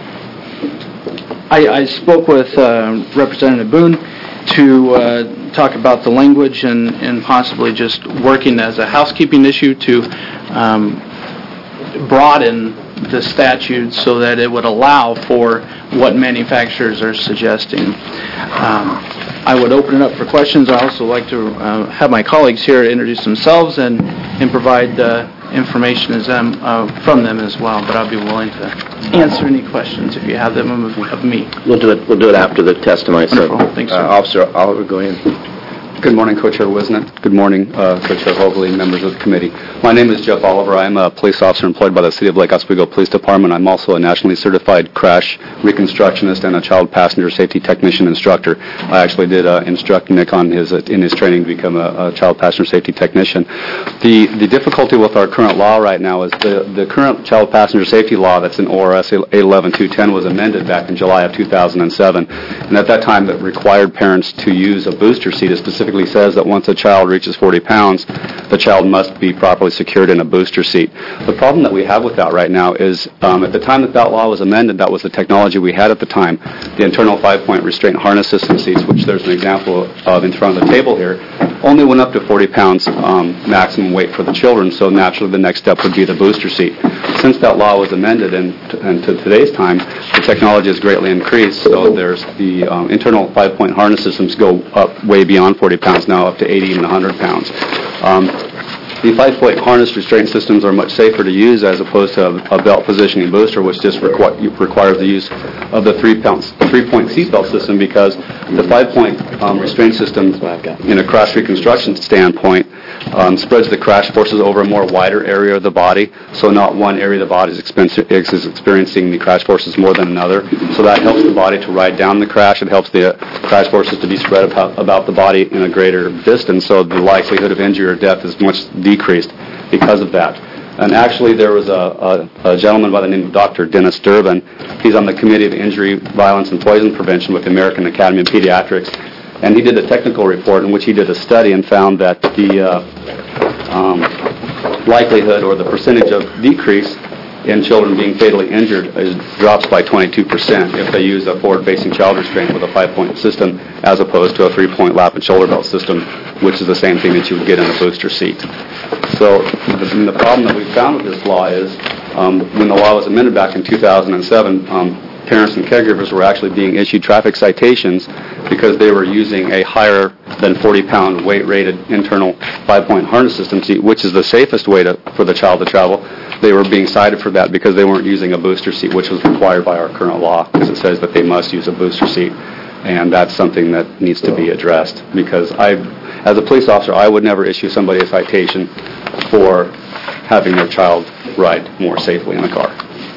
I, I spoke with uh, Representative Boone to uh, talk about the language and, and possibly just working as a housekeeping issue to um, broaden the statute so that it would allow for what manufacturers are suggesting. Um, I would open it up for questions. I also like to uh, have my colleagues here introduce themselves and, and provide uh, information as them, uh, from them as well, but I'll be willing to answer any questions if you have them of, of me. We'll do it. We'll do it after the testimony. Wonderful. Thanks, sir. Uh, Officer Oliver, go ahead. Good morning, Co-Chair Wisnett. Good morning, uh, Co-Chair Hogley, members of the committee. My name is Jeff Oliver. I'm a police officer employed by the City of Lake Oswego Police Department. I'm also a nationally certified crash reconstructionist and a child passenger safety technician instructor. I actually did uh, instruct Nick on his uh, in his training to become a, a child passenger safety technician. The the difficulty with our current law right now is the, the current child passenger safety law that's in O R S eight eleven two ten was amended back in July of two thousand seven. And at that time, it required parents to use a booster seat. It specifically says that once a child reaches forty pounds, the child must be properly secured in a booster seat. The problem that we have with that right now is um, at the time that that law was amended, that was the technology we had at the time. The internal five-point restraint harness system seats, which there's an example of in front of the table here, only went up to forty pounds um, maximum weight for the children, so naturally the next step would be the booster seat. Since that law was amended and, and to today's time, the technology has greatly increased, so there's the um, internal five-point harness systems go up way beyond forty pounds now, up to eighty and one hundred pounds. Um, The five-point harness restraint systems are much safer to use as opposed to a, a belt positioning booster, which just requ- requires the use of the three-point three-point seatbelt system, because the five-point um, restraint system, in a crash reconstruction standpoint, um, spreads the crash forces over a more wider area of the body, so not one area of the body is, expen- is experiencing the crash forces more than another. So that helps the body to ride down the crash. It helps the crash forces to be spread about, about the body in a greater distance, so the likelihood of injury or death is much decreased because of that. And actually, there was a, a, a gentleman by the name of Doctor Dennis Durbin. He's on the Committee of Injury, Violence, and Poison Prevention with the American Academy of Pediatrics. And he did a technical report in which he did a study and found that the uh, um, likelihood or the percentage of decrease in children being fatally injured is, drops by twenty-two percent if they use a forward-facing child restraint with a five-point system as opposed to a three-point lap and shoulder belt system, which is the same thing that you would get in a booster seat. So the, the problem that we found with this law is um, when the law was amended back in two thousand seven, um, parents and caregivers were actually being issued traffic citations because they were using a higher than forty pound weight-rated internal five-point harness system seat, which is the safest way to, for the child to travel. They were being cited for that because they weren't using a booster seat, which was required by our current law, because it says that they must use a booster seat. And that's something that needs to be addressed, because I, as a police officer, I would never issue somebody a citation for having their child ride more safely in a car.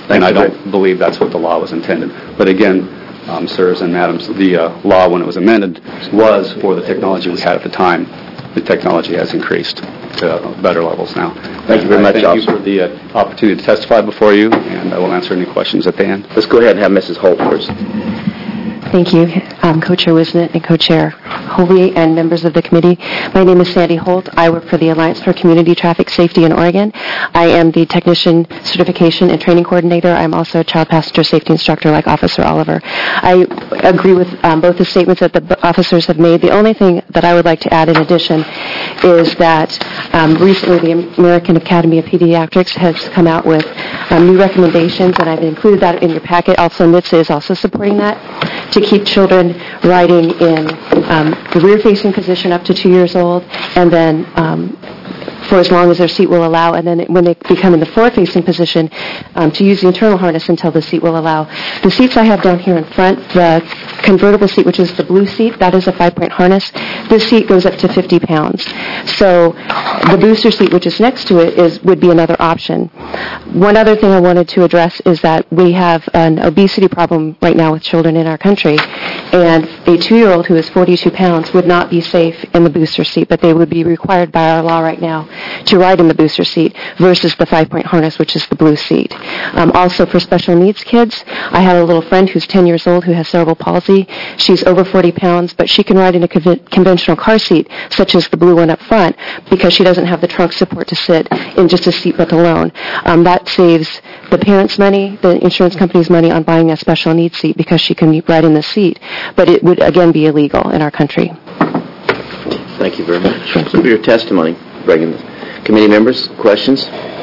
And I don't believe that's what the law was intended. But again, um, sirs and madams, the uh, law, when it was amended, was for the technology we had at the time. The technology has increased to better levels now. Thank you very much, Thank Officer. you for the uh, opportunity to testify before you, and I will answer any questions at the end. Let's go ahead and have Missus Holt first. Thank you, um, Co-Chair Wisnett and Co-Chair Hovey and members of the committee. My name is Sandy Holt. I work for the Alliance for Community Traffic Safety in Oregon. I am the Technician Certification and Training Coordinator. I'm also a Child Passenger Safety Instructor like Officer Oliver. I agree with um, both the statements that the b- officers have made. The only thing that I would like to add in addition is that um, recently the American Academy of Pediatrics has come out with um, new recommendations, and I've included that in your packet. Also, NHTSA is also supporting that, to keep children riding in um, the rear-facing position up to two years old, and then um, for as long as their seat will allow, and then when they become in the forward-facing position, um, to use the internal harness until the seat will allow. The seats I have down here in front, the convertible seat, which is the blue seat, that is a five-point harness. This seat goes up to fifty pounds. So the booster seat, which is next to it, is would be another option. One other thing I wanted to address is that we have an obesity problem right now with children in our country, and a two-year-old who is forty-two pounds would not be safe in the booster seat, but they would be required by our law right now to ride in the booster seat versus the five-point harness, which is the blue seat. Um, also, for special needs kids, I have a little friend who's ten years old who has cerebral palsy. She's over forty pounds, but she can ride in a conven- conventional car seat, such as the blue one up front, because she doesn't have the trunk support to sit in just a seatbelt alone. Um, that saves the parents' money, the insurance company's money on buying a special needs seat because she can ride in the seat. But it would, again, be illegal in our country. Thank you very much for your testimony. Committee members, questions?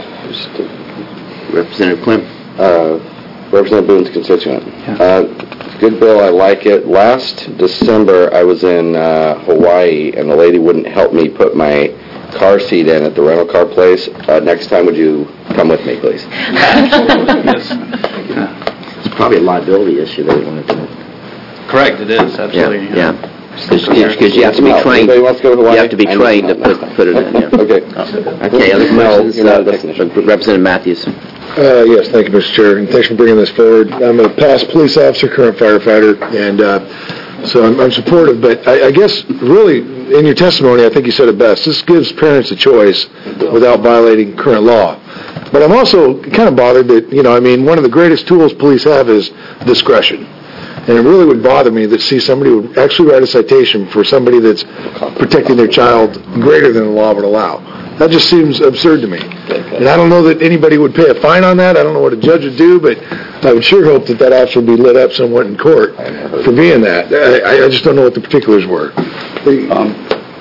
Representative Klim. Uh, Representative Boone's constituent. Uh, good bill, I like it. Last December, I was in uh, Hawaii, and the lady wouldn't help me put my car seat in at the rental car place. Uh, next time, would you come with me, please? It's probably a liability issue that we want to do. Correct, it is, absolutely. Yeah, yeah. Because you have to be trained. Anybody wants to go to Hawaii? You have to be trained to put, put it in. Yeah. Okay. Okay. Other questions? No, you're not a Uh, technician. Representative Matthews. Uh, yes, thank you, Mister Chair, and thanks for bringing this forward. I'm a past police officer, current firefighter, and uh, so I'm, I'm supportive, but I, I guess really in your testimony, I think you said it best. This gives parents a choice without violating current law. But I'm also kind of bothered that, you know, I mean, one of the greatest tools police have is discretion. And it really would bother me that see somebody would actually write a citation for somebody that's protecting their child greater than the law would allow. That just seems absurd to me. And I don't know that anybody would pay a fine on that. I don't know what a judge would do, but I would sure hope that that officer would be lit up somewhat in court for being that. I, I just don't know what the particulars were. Um,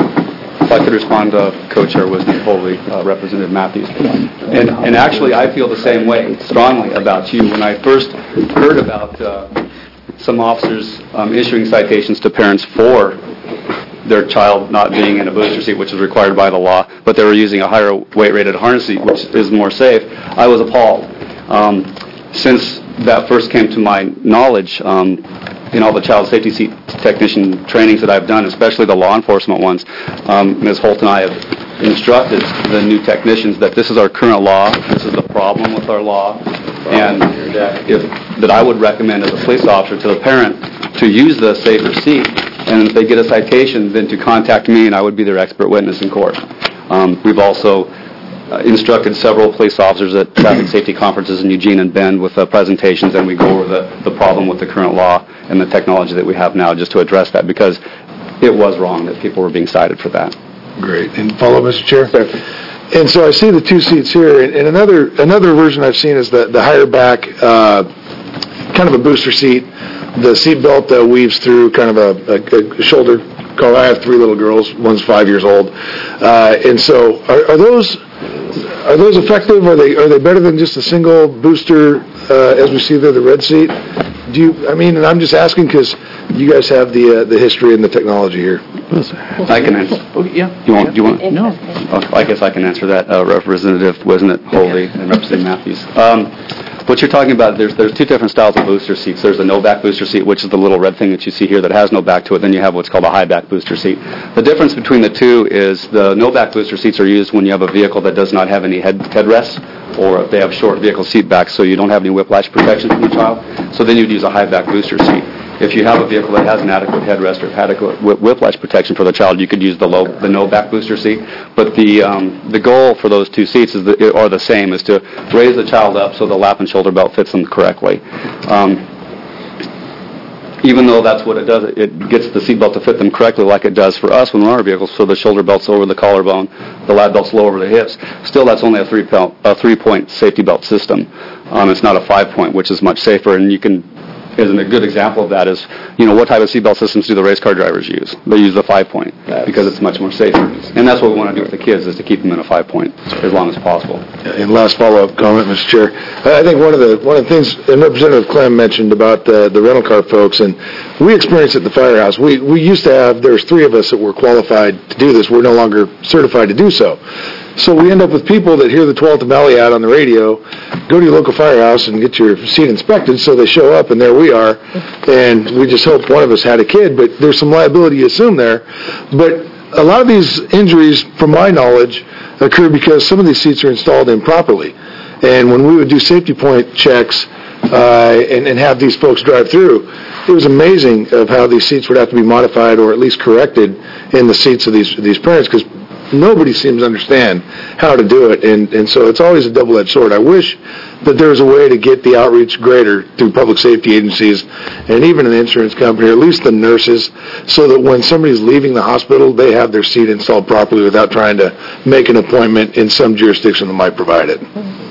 if I could respond to Co-Chair Wisnett Foley, uh, Representative Matthews. And, and actually, I feel the same way strongly about you. When I first heard about uh, some officers um, issuing citations to parents for their child not being in a booster seat, which is required by the law, but they were using a higher weight-rated harness seat, which is more safe, I was appalled. Um, since that first came to my knowledge, um, in all the child safety seat technician trainings that I've done, especially the law enforcement ones, um, Miz Holt and I have instructed the new technicians that this is our current law, this is the problem with our law, and that, if, that I would recommend as a police officer to the parent to use the safer seat, and if they get a citation, then to contact me and I would be their expert witness in court. Um, we've also uh, instructed several police officers at traffic safety conferences in Eugene and Bend with uh, presentations, and we go over the, the problem with the current law and the technology that we have now just to address that, because it was wrong that people were being cited for that. Great. And follow, Mister Chair? Sir. And so I see the two seats here, and, and another another version I've seen is the, the higher back, uh, kind of a booster seat. The seat belt uh, weaves through kind of a, a, a shoulder collar. I have three little girls. One's five years old, uh, and so are, are those are those effective? Are they are they better than just a single booster uh, as we see there, the red seat? Do you? I mean, and I'm just asking because you guys have the uh, the history and the technology here. I can answer. Oh, yeah. You want? You want? No. Oh, I guess I can answer that, uh, Representative Wisnett Foley and Representative Matthews. Um, what you're talking about, there's there's two different styles of booster seats. There's a no-back booster seat, which is the little red thing that you see here that has no back to it. Then you have what's called a high-back booster seat. The difference between the two is the no-back booster seats are used when you have a vehicle that does not have any head headrests or if they have short vehicle seat backs so you don't have any whiplash protection from the child. So then you'd use a high back booster seat. If you have a vehicle that has an adequate headrest or adequate whi- whiplash protection for the child, you could use the low, the no back booster seat. But the um, the goal for those two seats is the, are the same, is to raise the child up so the lap and shoulder belt fits them correctly. Um, even though that's what it does, it gets the seat belt to fit them correctly like it does for us when we're on our vehicles, so the shoulder belt's over the collarbone, the lap belt's low over the hips. Still, that's only a three belt, a three-point safety belt system. Um, it's not a five-point, which is much safer, and you can... Isn't a good example of that is, you know, what type of seatbelt systems do the race car drivers use? They use the five-point because it's much more safer. And that's what we want to do with the kids, is to keep them in a five-point as long as possible. And last follow-up comment, Mister Chair. I think one of the one of the things, and Representative Clem mentioned about the, the rental car folks, and we experienced at the firehouse. We we used to have, there was three of us that were qualified to do this. We're no longer certified to do so. So we end up with people that hear the Tualatin Valley ad on the radio, go to your local firehouse and get your seat inspected, so they show up and there we are, and we just hope one of us had a kid, but there's some liability you assume there. But a lot of these injuries, from my knowledge, occur because some of these seats are installed improperly. And when we would do safety point checks uh, and, and have these folks drive through, it was amazing of how these seats would have to be modified or at least corrected in the seats of these these parents, because nobody seems to understand how to do it, and, and so it's always a double-edged sword. I wish that there was a way to get the outreach greater through public safety agencies and even an insurance company, or at least the nurses, so that when somebody's leaving the hospital, they have their seat installed properly without trying to make an appointment in some jurisdiction that might provide it.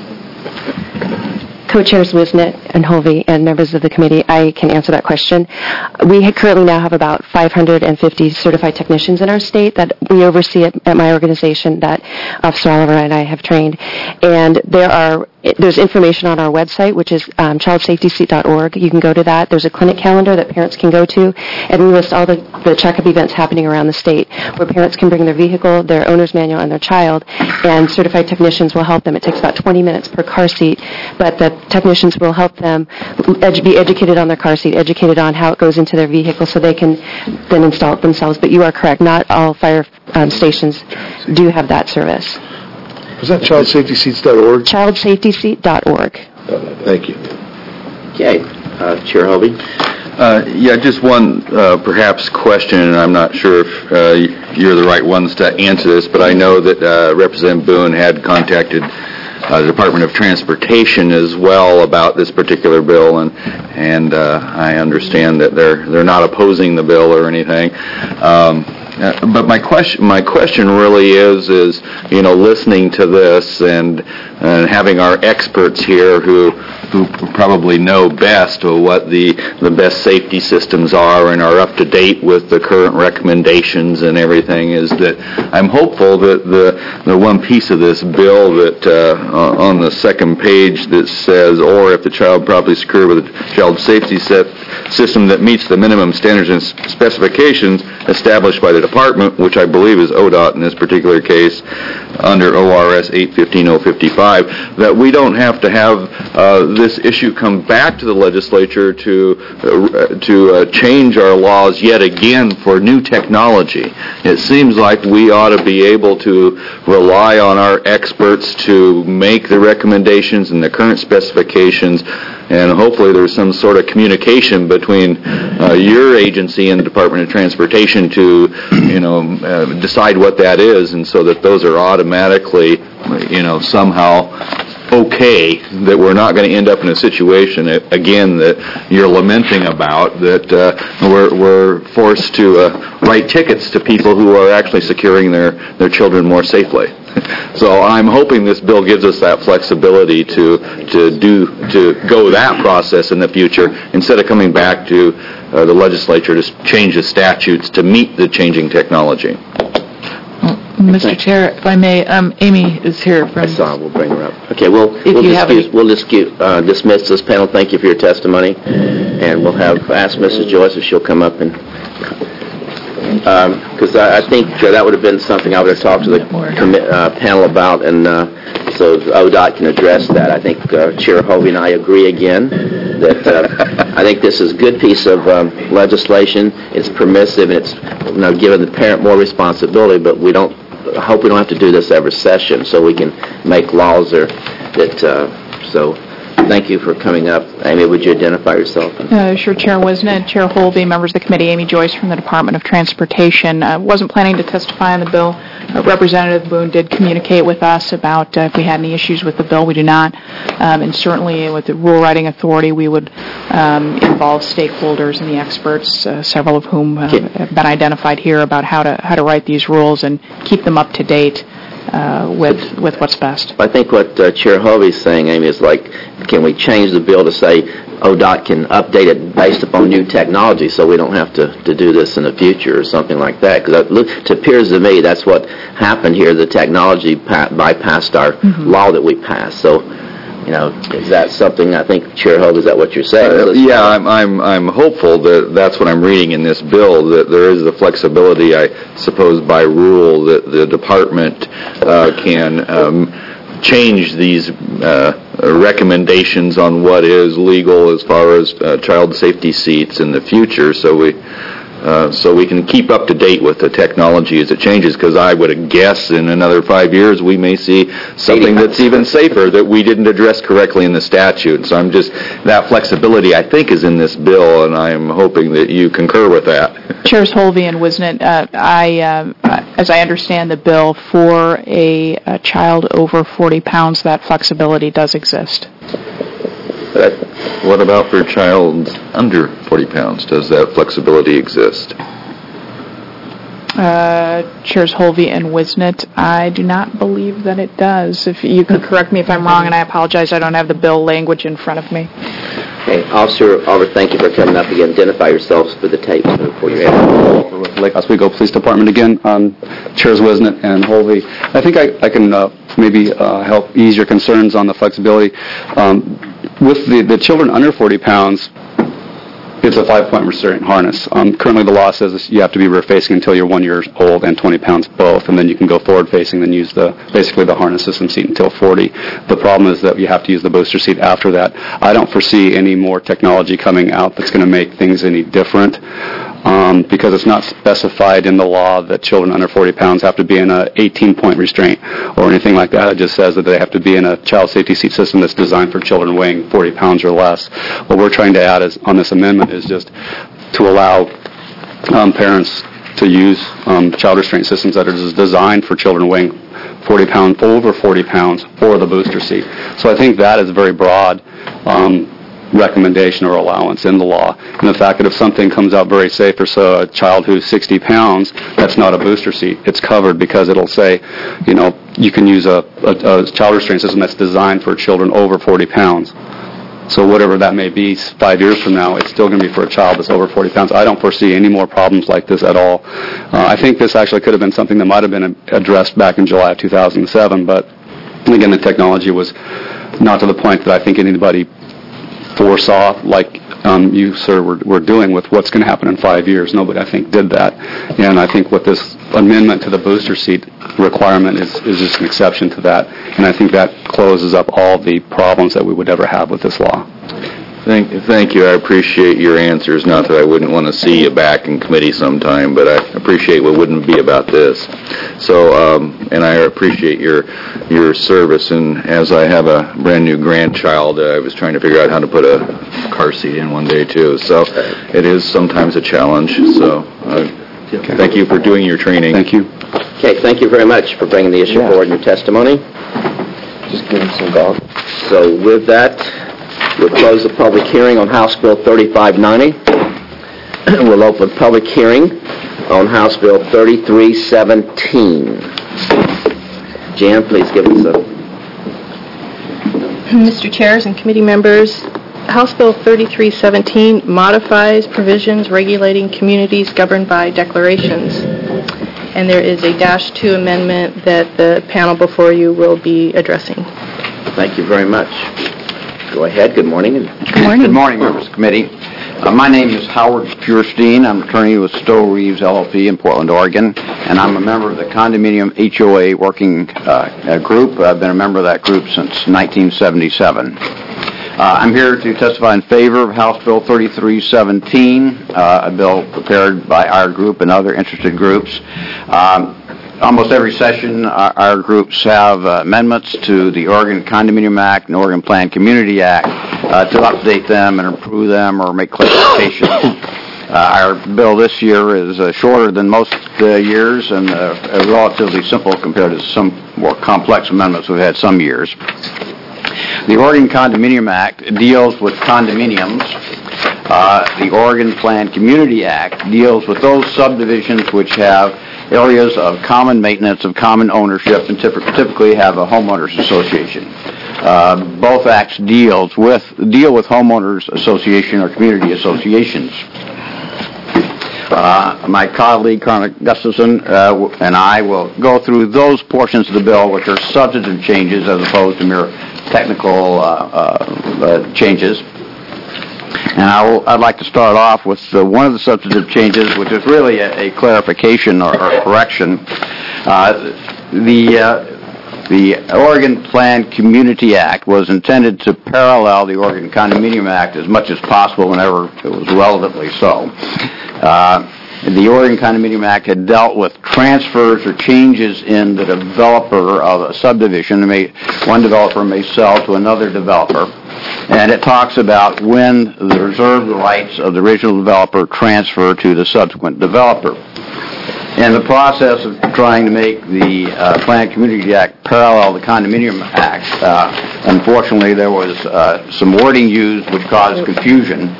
Co-chairs Wisnet and Holvey and members of the committee, I can answer that question. We currently now have about five hundred fifty certified technicians in our state that we oversee at, at my organization, that Officer Oliver and I have trained. And there are there's information on our website, which is um, child safety seat dot org. You can go to that. There's a clinic calendar that parents can go to, and we list all the, the checkup events happening around the state, where parents can bring their vehicle, their owner's manual, and their child, and certified technicians will help them. It takes about twenty minutes per car seat, but the technicians will help them edu- be educated on their car seat, educated on how it goes into their vehicle, so they can then install it themselves. But you are correct, not all fire um, stations do have that service. Is that child safety seats dot org? child safety seat dot org. Thank you. Okay. Uh, Chair Hovey? Uh, yeah, just one uh, perhaps question, and I'm not sure if uh, you're the right ones to answer this, but I know that uh, Representative Boone had contacted uh, the Department of Transportation as well about this particular bill, and and uh, I understand that they're they're not opposing the bill or anything. Um, Uh, but my question, my question really is, is you know, listening to this and and having our experts here who who probably know best what the the best safety systems are and are up to date with the current recommendations and everything, is that I'm hopeful that the the one piece of this bill that uh, on the second page that says, or if the child properly secured with a child safety set system that meets the minimum standards and specifications established by the department, which I believe is O D O T in this particular case, under O R S eight fifteen oh fifty-five, that we don't have to have uh, this issue come back to the legislature to uh, to uh, change our laws yet again for new technology. It seems like we ought to be able to rely on our experts to make the recommendations and the current specifications, and hopefully there's some sort of communication between uh, your agency and the Department of Transportation to, you know, uh, decide what that is, and so that those are automatically, you know, somehow okay, that we're not going to end up in a situation, again, that you're lamenting about, that uh, we're, we're forced to uh, write tickets to people who are actually securing their, their children more safely. So I'm hoping this bill gives us that flexibility to to do to go that process in the future, instead of coming back to uh, the legislature to change the statutes to meet the changing technology. Mister Chair, if I may, um, Amy is here from... I saw. We'll bring her up. Okay, we'll, If we'll, you have discuss, any- we'll discu- uh, dismiss this panel. Thank you for your testimony. And we'll have, ask Missus Joyce if she'll come up and... Because um, I, I think uh, that would have been something I would have talked to the commi- uh, panel about, and uh, so O D O T can address that. I think uh, Chair Hovey and I agree again that uh, I think this is a good piece of um, legislation. It's permissive, and it's, you know, giving the parent more responsibility, but we don't I hope we don't have to do this every session, so we can make laws or that, uh, so thank you for coming up. Amy, would you identify yourself? Uh, sure, Chair Wisnet, Chair Holby, members of the committee, Amy Joyce from the Department of Transportation. I uh, wasn't planning to testify on the bill. Uh, Representative Boone did communicate with us about uh, if we had any issues with the bill. We do not. Um, and certainly with the Rule Writing Authority, we would um, involve stakeholders and the experts, uh, several of whom uh, have been identified here about how to how to write these rules and keep them up to date uh, with with what's best. I think what uh, Chair Hovey's saying, Amy, is like, can we change the bill to say O D O T can update it based upon new technology so we don't have to, to do this in the future or something like that? Because it appears to me that's what happened here. The technology pa- bypassed our mm-hmm. law that we passed. So, you know, is that something, I think, Chair Hovey, is that what you're saying? Uh, yeah, I'm, I'm, I'm hopeful that that's what I'm reading in this bill, that there is the flexibility, I suppose, by rule that the department uh, can um, change these uh, recommendations on what is legal as far as uh, child safety seats in the future, so we uh, so we can keep up to date with the technology as it changes, because I would guess in another five years we may see something that's even safer that we didn't address correctly in the statute. So I'm just, that flexibility I think is in this bill, and I'm hoping that you concur with that. Chairs Holby and Wisnet, uh, I, uh, as I understand the bill, for a, a child over forty pounds, that flexibility does exist. But what about for a child under forty pounds? Does that flexibility exist? Uh, Chairs Holby and Wisnet, I do not believe that it does. If you can correct me if I'm wrong, and I apologize, I don't have the bill language in front of me. Okay, Officer Oliver, thank you for coming up again. Identify yourselves for the tape before you answer. With Lake Oswego Police Department again, um, Chairs Wisnet and Holby. I think I, I can uh, maybe uh, help ease your concerns on the flexibility. Um, with the, the children under forty pounds, it's a five-point restraint harness. Um, currently, the law says you have to be rear-facing until you're one year old and twenty pounds both, and then you can go forward-facing, then use the basically the harness system seat until forty. The problem is that you have to use the booster seat after that. I don't foresee any more technology coming out that's going to make things any different, um, because it's not specified in the law that children under forty pounds have to be in a eighteen-point restraint or anything like that. It just says that they have to be in a child safety seat system that's designed for children weighing forty pounds or less. What we're trying to add is on this amendment is just to allow um, parents to use um, child restraint systems that are designed for children weighing forty pounds, over forty pounds, for the booster seat. So I think that is a very broad um, recommendation or allowance in the law. And the fact that if something comes out very safe for so a child who's sixty pounds, that's not a booster seat. It's covered because it'll say, you know, you can use a, a, a child restraint system that's designed for children over forty pounds. So whatever that may be, five years from now, it's still going to be for a child that's over forty pounds. I don't foresee any more problems like this at all. Uh, I think this actually could have been something that might have been addressed back in July of two thousand seven, but again, the technology was not to the point that I think anybody foresaw, like um, you, sir, were, were doing with what's going to happen in five years. Nobody, I think, did that. And I think what this amendment to the booster seat requirement is, is just an exception to that. And I think that closes up all the problems that we would ever have with this law. Thank, thank you. I appreciate your answers. Not that I wouldn't want to see you back in committee sometime, but I appreciate what wouldn't be about this. So, um, and I appreciate your your service. And as I have a brand new grandchild, uh, I was trying to figure out how to put a car seat in one day too. So, it is sometimes a challenge. So, uh, okay. Thank you for doing your training. Thank you. Okay, thank you very much for bringing the issue Yeah. forward in your testimony. Just give him some dog. So with that, we'll close the public hearing on House Bill thirty-five ninety. We'll open public hearing on House Bill thirty-three seventeen. Jan, please give us a... Mister Chairs and committee members, House Bill thirty-three seventeen modifies provisions regulating communities governed by declarations. And there is a dash two amendment that the panel before you will be addressing. Thank you very much. Go ahead. Good morning. Good morning. Good morning, members of the committee. Uh, my name is Howard Feuerstein. I'm attorney with Stowe Reeves L L P in Portland, Oregon, and I'm a member of the Condominium H O A Working uh, Group. I've been a member of that group since nineteen seventy-seven. Uh, I'm here to testify in favor of House Bill thirty-three seventeen, uh, a bill prepared by our group and other interested groups. Um, almost every session, our, our groups have uh, amendments to the Oregon Condominium Act and Oregon Planned Community Act uh, to update them and improve them or make clarifications. Uh, our bill this year is uh, shorter than most uh, years and uh, relatively simple compared to some more complex amendments we've had some years. The Oregon Condominium Act deals with condominiums. Uh, the Oregon Planned Community Act deals with those subdivisions which have areas of common maintenance, of common ownership, and typically have a homeowners association. Uh, both acts deals with deal with homeowners association or community associations. Uh, my colleague, Carla Gustafson, uh, and I will go through those portions of the bill which are substantive changes as opposed to mere technical uh, uh, uh, changes. And I will, I'd like to start off with uh, one of the substantive changes, which is really a, a clarification or, or correction. Uh, the uh, the Oregon Planned Community Act was intended to parallel the Oregon Condominium Act as much as possible whenever it was relevantly so. Uh, the Oregon Condominium Act had dealt with transfers or changes in the developer of a subdivision. May, one developer may sell to another developer, and it talks about when the reserved rights of the original developer transfer to the subsequent developer. In the process of trying to make the uh, Planned Community Act parallel the Condominium Act, uh, unfortunately there was uh, some wording used which caused confusion.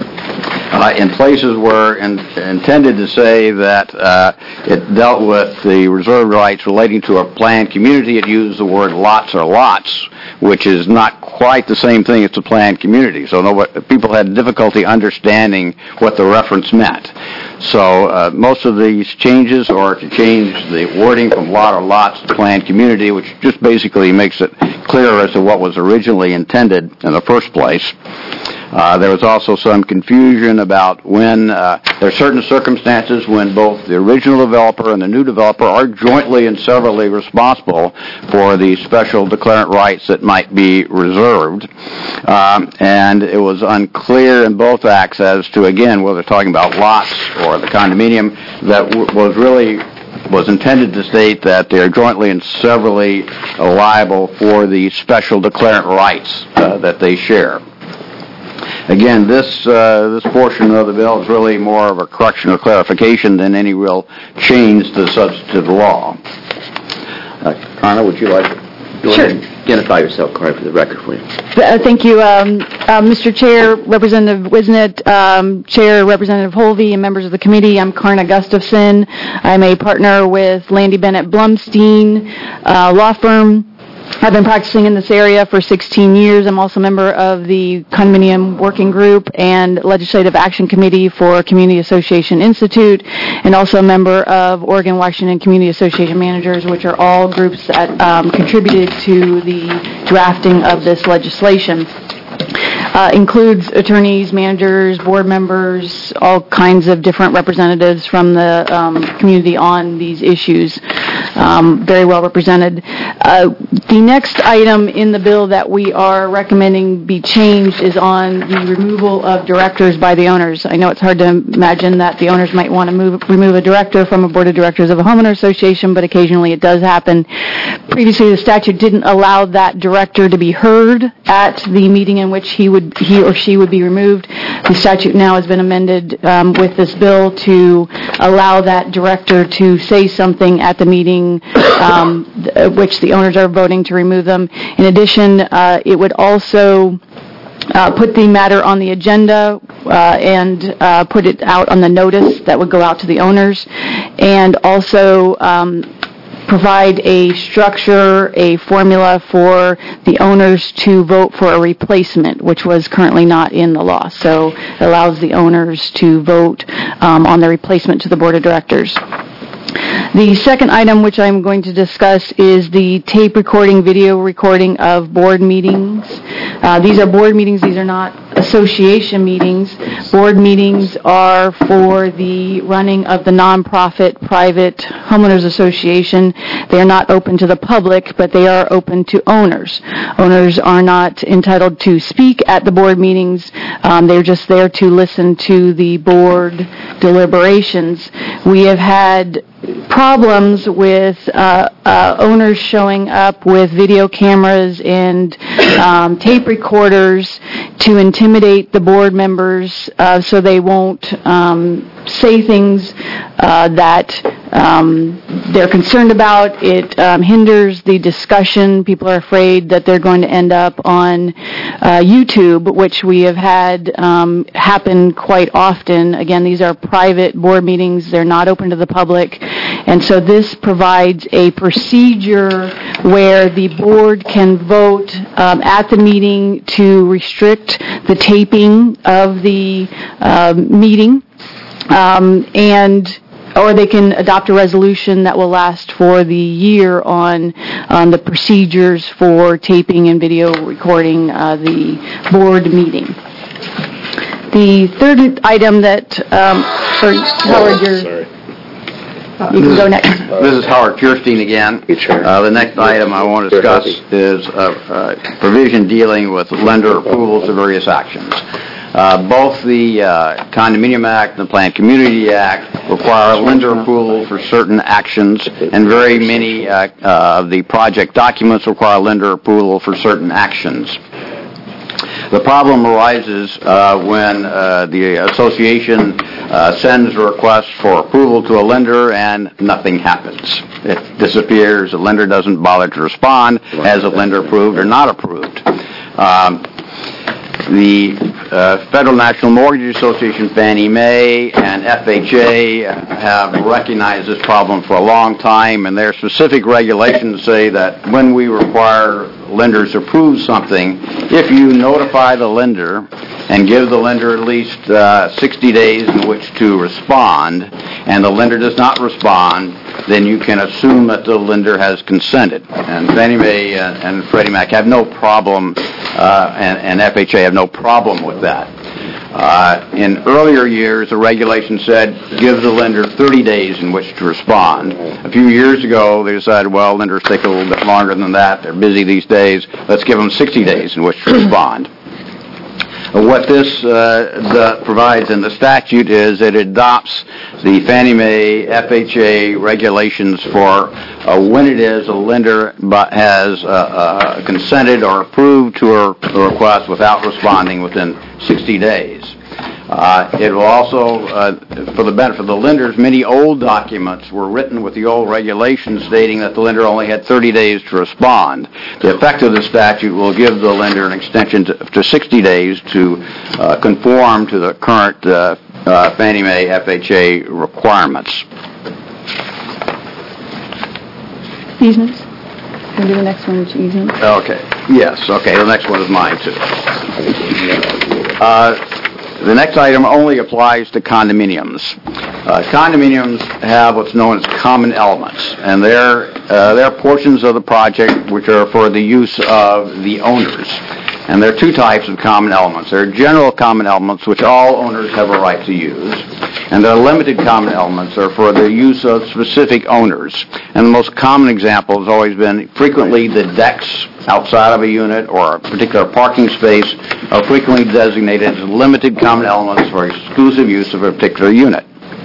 Uh, in places where in, intended to say that uh, it dealt with the reserved rights relating to a planned community, it used the word lots or lots, which is not quite the same thing as the planned community. So no, people had difficulty understanding what the reference meant. So uh, most of these changes are to change the wording from lot or lots to planned community, which just basically makes it clear as to what was originally intended in the first place. Uh, there was also some confusion about when uh, there are certain circumstances when both the original developer and the new developer are jointly and severally responsible for the special declarant rights that might be reserved. Um, and it was unclear in both acts as to, again, whether they're talking about lots or the condominium, that w- was really was intended to state that they are jointly and severally liable for the special declarant rights uh, that they share. Again, this uh, this portion of the bill is really more of a correction or clarification than any real change to the substantive law. Uh, Carla, would you like to go Sure. ahead and identify yourself, Carla, for the record for you? Uh, Thank you, um, uh, Mister Chair, Representative Wisnett, um, Chair Representative Holvey, and members of the committee. I'm Karna Gustafson. I'm a partner with Landy Bennett Blumstein uh, law firm. I've been practicing in this area for sixteen years. I'm also a member of the Condominium Working Group and Legislative Action Committee for Community Association Institute, and also a member of Oregon Washington Community Association Managers, which are all groups that um, contributed to the drafting of this legislation. Uh, includes attorneys, managers, board members, all kinds of different representatives from the um, community on these issues. Um, very well represented. Uh, the next item in the bill that we are recommending be changed is on the removal of directors by the owners. I know it's hard to imagine that the owners might want to move, remove a director from a board of directors of a homeowner association, but occasionally it does happen. Previously, the statute didn't allow that director to be heard at the meeting in which he would he or she would be removed. The statute now has been amended um, with this bill to allow that director to say something at the meeting um, th- which the owners are voting to remove them. In addition, uh, it would also Uh, put the matter on the agenda uh, and uh, put it out on the notice that would go out to the owners, and also um, provide a structure, a formula for the owners to vote for a replacement, which was currently not in the law. So it allows the owners to vote um, on the replacement to the board of directors. The second item which I'm going to discuss is the tape recording, video recording of board meetings. Uh, these are board meetings. These are not association meetings. Board meetings are for the running of the nonprofit private homeowners association. They are not open to the public, but they are open to owners. Owners are not entitled to speak at the board meetings. Um, they're just there to listen to the board deliberations. We have had problems with uh, uh, owners showing up with video cameras and um, tape recorders to intimidate the board members uh, so they won't um, say things uh, that um, they're concerned about. It um, hinders the discussion. People are afraid that they're going to end up on uh, YouTube, which we have had um, happen quite often. Again, these are private board meetings. They're not open to the public. And so this provides a procedure where the board can vote um, at the meeting to restrict the taping of the uh, meeting. Um, and or they can adopt a resolution that will last for the year on, on the procedures for taping and video recording uh, the board meeting. The third item that, um, sorry, Howard, you're... You can go next. This is Howard Fierstein again. Uh, the next item I want to discuss is a uh, provision dealing with lender approvals of various actions. Uh, both the uh, Condominium Act and the Planned Community Act require lender approval for certain actions, and very many uh, uh, of the project documents require lender approval for certain actions. The problem arises uh, when uh, the association uh, sends a request for approval to a lender and nothing happens. It disappears. The lender doesn't bother to respond. Has the lender approved or not approved? Um, the uh, Federal National Mortgage Association, Fannie Mae, and F H A have recognized this problem for a long time, and their specific regulations say that when we require lenders to approve something, if you notify the lender and give the lender at least uh, sixty days in which to respond, and the lender does not respond, then you can assume that the lender has consented. And Fannie Mae and, and Freddie Mac have no problem, uh, and, and F H A have no problem with that. Uh, in earlier years, the regulation said give the lender thirty days in which to respond. A few years ago, they decided, well, lenders take a little bit longer than that. They're busy these days. Let's give them sixty days in which to respond. What this uh, the, provides in the statute is it adopts the Fannie Mae F H A regulations for uh, when it is a lender but has uh, uh, consented or approved to a, a request without responding within sixty days. Uh, it will also, uh, for the benefit of the lenders, many old documents were written with the old regulations stating that the lender only had thirty days to respond. The effect of the statute will give the lender an extension to, to sixty days to uh, conform to the current uh, uh, Fannie Mae F H A requirements. Easements? Can we do the next one, which easement? Okay. Yes. Okay. The next one is mine too. Uh, The next item only applies to condominiums. Uh, condominiums have what's known as common elements, and they're, uh, they're portions of the project which are for the use of the owners. And there are two types of common elements. There are general common elements, which all owners have a right to use, and there are limited common elements that are for the use of specific owners. And the most common example has always been frequently the decks outside of a unit or a particular parking space are frequently designated as limited common elements for exclusive use of a particular unit.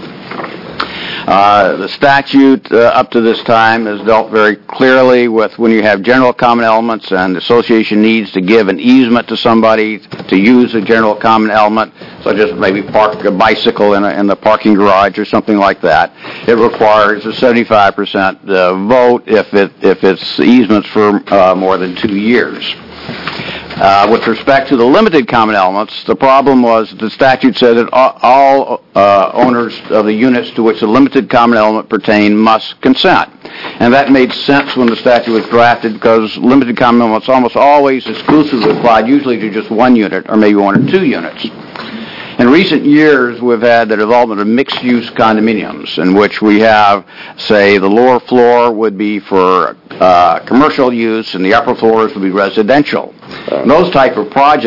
Uh, the statute uh, up to this time has dealt very clearly with when you have general common elements and the association needs to give an easement to somebody to use a general common element, such as maybe park a bicycle in, a, in the parking garage or something like that. It requires a seventy-five percent uh, vote if it if it's easements for uh, more than two years. Uh, with respect to the limited common elements, the problem was the statute said that all, all uh, owners of the units to which the limited common element pertain must consent. And that made sense when the statute was drafted because limited common elements almost always exclusively applied usually to just one unit or maybe one or two units. In recent years, we've had the development of mixed-use condominiums in which we have, say, the lower floor would be for uh, commercial use and the upper floors would be residential. And those type of projects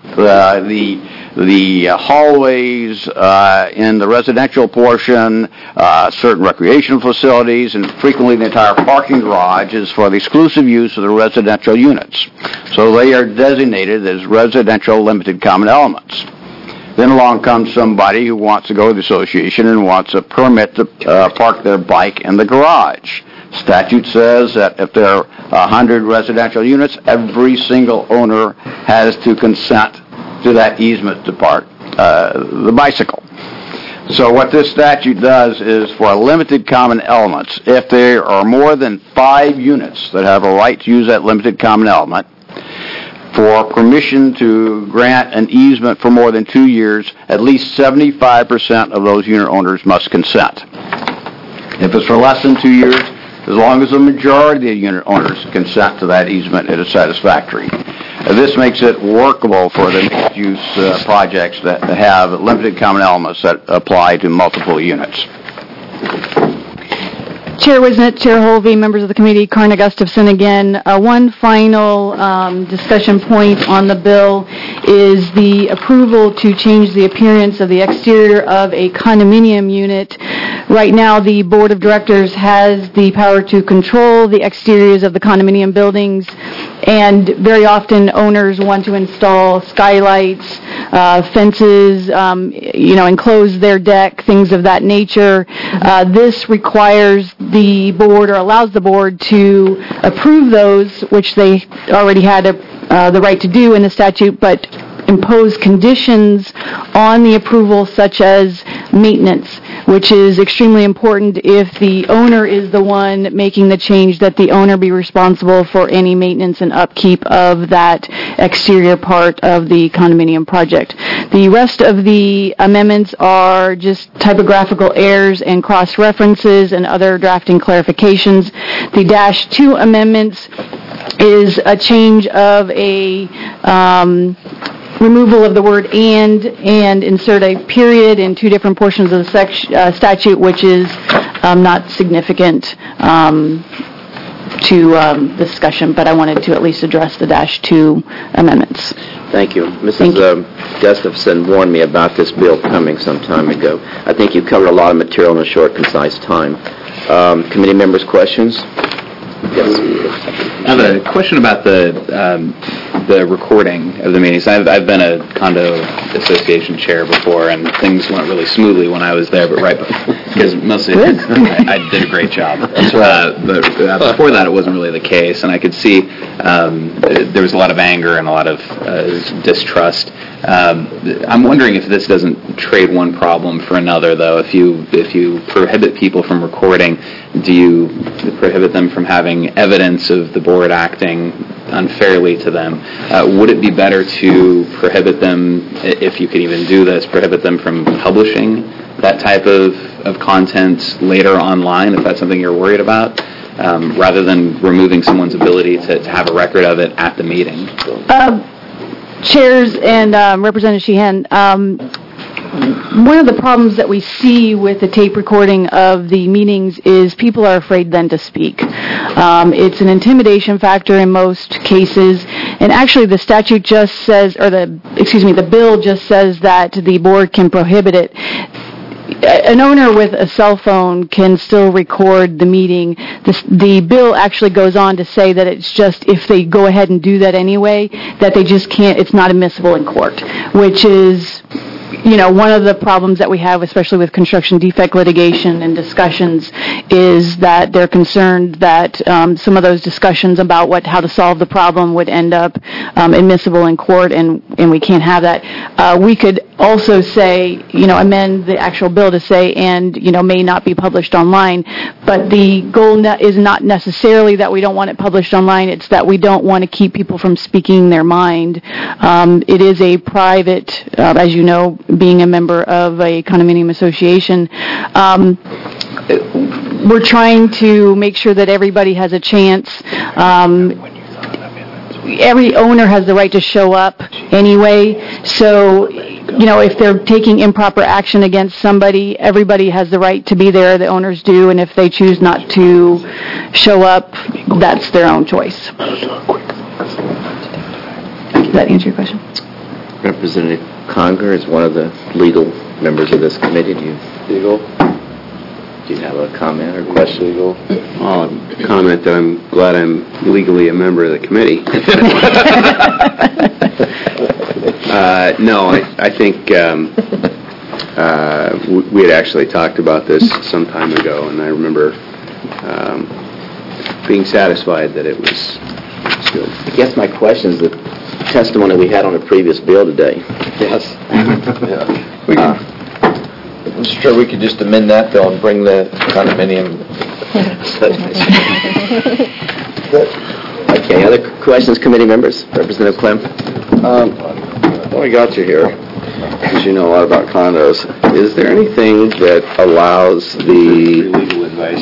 uh, the the hallways uh, in the residential portion, uh, certain recreational facilities, and frequently the entire parking garage is for the exclusive use of the residential units. So they are designated as residential limited common elements. Then along comes somebody who wants to go to the association and wants a permit to uh, park their bike in the garage. Statute says that if there are one hundred residential units, every single owner has to consent to that easement to park uh, the bicycle. So what this statute does is for limited common elements, if there are more than five units that have a right to use that limited common element, for permission to grant an easement for more than two years, at least seventy-five percent of those unit owners must consent. If it's for less than two years, as long as the majority of unit owners consent to that easement, it is satisfactory. Uh, this makes it workable for the mixed-use uh, projects that have limited common elements that apply to multiple units. Chair Wisnett, Chair Holvey, members of the committee, Karna Gustafson again. Uh, one final um, discussion point on the bill is the approval to change the appearance of the exterior of a condominium unit. Right now, the Board of Directors has the power to control the exteriors of the condominium buildings, and very often owners want to install skylights, uh, fences, um, you know, enclose their deck, things of that nature. Uh, this requires the board, or allows the board, to approve those, which they already had a, uh, the right to do in the statute, but impose conditions on the approval such as maintenance, which is extremely important. If the owner is the one making the change, that the owner be responsible for any maintenance and upkeep of that exterior part of the condominium project. The rest of the amendments are just typographical errors and cross-references and other drafting clarifications. The dash two amendments is a change of a um, removal of the word and, and insert a period in two different portions of the sec- uh, statute, which is um, not significant um, to um, discussion, but I wanted to at least address the dash two amendments. Thank you. Missus Thank you. Uh, Gustafson warned me about this bill coming some time ago. I think you covered a lot of material in a short, concise time. Um, committee members' questions? Yes. I have a question about the um, the recording of the meetings. I've, I've been a condo association chair before, and things went really smoothly when I was there, but right because mostly I, I did a great job. Uh, but uh, before that, it wasn't really the case, and I could see um, there was a lot of anger and a lot of uh, distrust. Um, I'm wondering if this doesn't trade one problem for another, though. If you if you prohibit people from recording, do you prohibit them from having evidence of the board acting unfairly to them? Uh, would it be better to prohibit them, if you could even do this, prohibit them from publishing that type of, of content later online, if that's something you're worried about, um, rather than removing someone's ability to, to have a record of it at the meeting? Uh, chairs and um, Representative Sheehan, um, one of the problems that we see with the tape recording of the meetings is people are afraid then to speak. Um, it's an intimidation factor in most cases, and actually the statute just says, or the, excuse me, the bill just says that the board can prohibit it. An owner with a cell phone can still record the meeting. The, the bill actually goes on to say that it's just if they go ahead and do that anyway, that they just can't, it's not admissible in court, which is, you know, one of the problems that we have, especially with construction defect litigation and discussions, is that they're concerned that um, some of those discussions about what how to solve the problem would end up um, admissible in court, and, and we can't have that. Uh, we could also say, you know, amend the actual bill to say, and, you know, may not be published online, but the goal ne- is not necessarily that we don't want it published online, it's that we don't want to keep people from speaking their mind. Um, it is a private, uh, as you know, being a member of a condominium association, um, we're trying to make sure that everybody has a chance. Um, every owner has the right to show up anyway, so, you know, if they're taking improper action against somebody, everybody has the right to be there, the owners do, and if they choose not to show up, that's their own choice. Does that answer your question? Representative Conger is one of the legal members of this committee. Do you, Legal? do you have a comment or question? Legal. I'll comment that I'm glad I'm legally a member of the committee. uh, no, I, I think um, uh, w- we had actually talked about this some time ago, and I remember um, being satisfied that it was, it was good. I guess my question is the testimony we had on the previous bill today. Yes. Yeah. We can, I'm sure we could just amend that bill and bring the condominium. Okay, other questions, committee members? Representative Clem? Um, well, we got you here, because you know a lot about condos. Is there anything that allows the... Legal advice.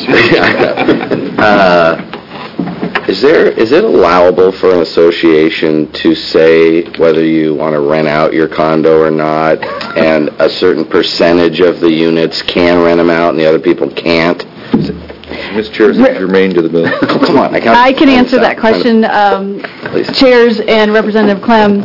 uh, Is there, is it allowable for an association to say whether you want to rent out your condo or not, and a certain percentage of the units can rent them out and the other people can't? Miz Chair, is it germane to the bill? Come on, I can't... I can answer that question, um, Chairs and Representative Clem.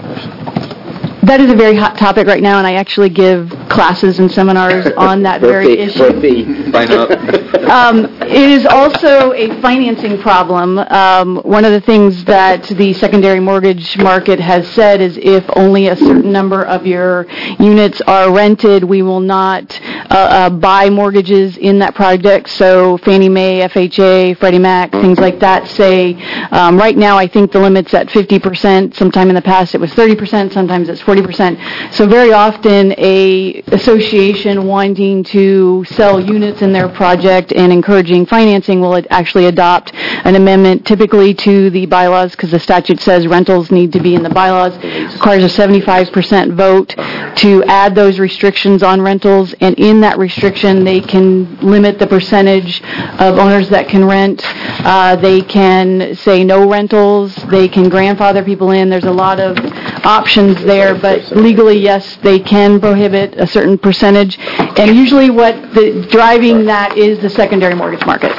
That is a very hot topic right now, and I actually give classes and seminars on that very issue. Sign up. Um, it is also a financing problem. Um, one of the things that the secondary mortgage market has said is if only a certain number of your units are rented, we will not uh, uh, buy mortgages in that project. So Fannie Mae, F H A, Freddie Mac, things like that say, um, right now I think the limit's at fifty percent. Sometime in the past it was thirty percent, sometimes it's forty percent. So very often a association wanting to sell units in their project and encouraging financing will actually adopt an amendment typically to the bylaws, because the statute says rentals need to be in the bylaws. It requires a seventy-five percent vote to add those restrictions on rentals, and in that restriction they can limit the percentage of owners that can rent. Uh, they can say no rentals. They can grandfather people in. There's a lot of options there, but legally, yes, they can prohibit a certain percentage, and usually what the driving that is the secondary mortgage market.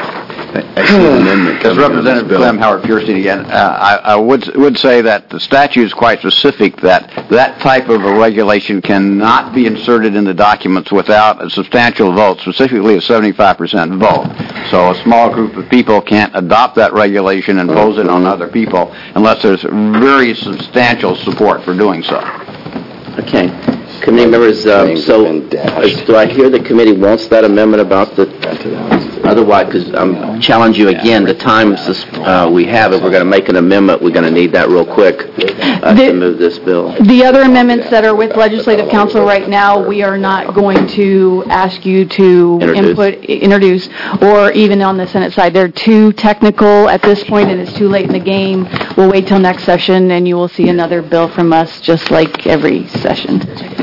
As Representative Clem, Howard Fierstein again, uh, I, I would would say that the statute is quite specific that that type of a regulation cannot be inserted in the documents without a substantial vote, specifically a seventy-five percent vote. So a small group of people can't adopt that regulation and impose it on other people unless there's very substantial support for doing so. Okay. Committee members, uh, so is, do I hear the committee wants that amendment about the, otherwise, because I'm challenge you again, the time uh, we have, if we're going to make an amendment, we're going to need that real quick uh, the, to move this bill. The other amendments that are with Legislative Council right now, we are not going to ask you to introduce. input, introduce, or even on the Senate side. They're too technical at this point, and it's too late in the game. We'll wait till next session, and you will see another bill from us, just like every session.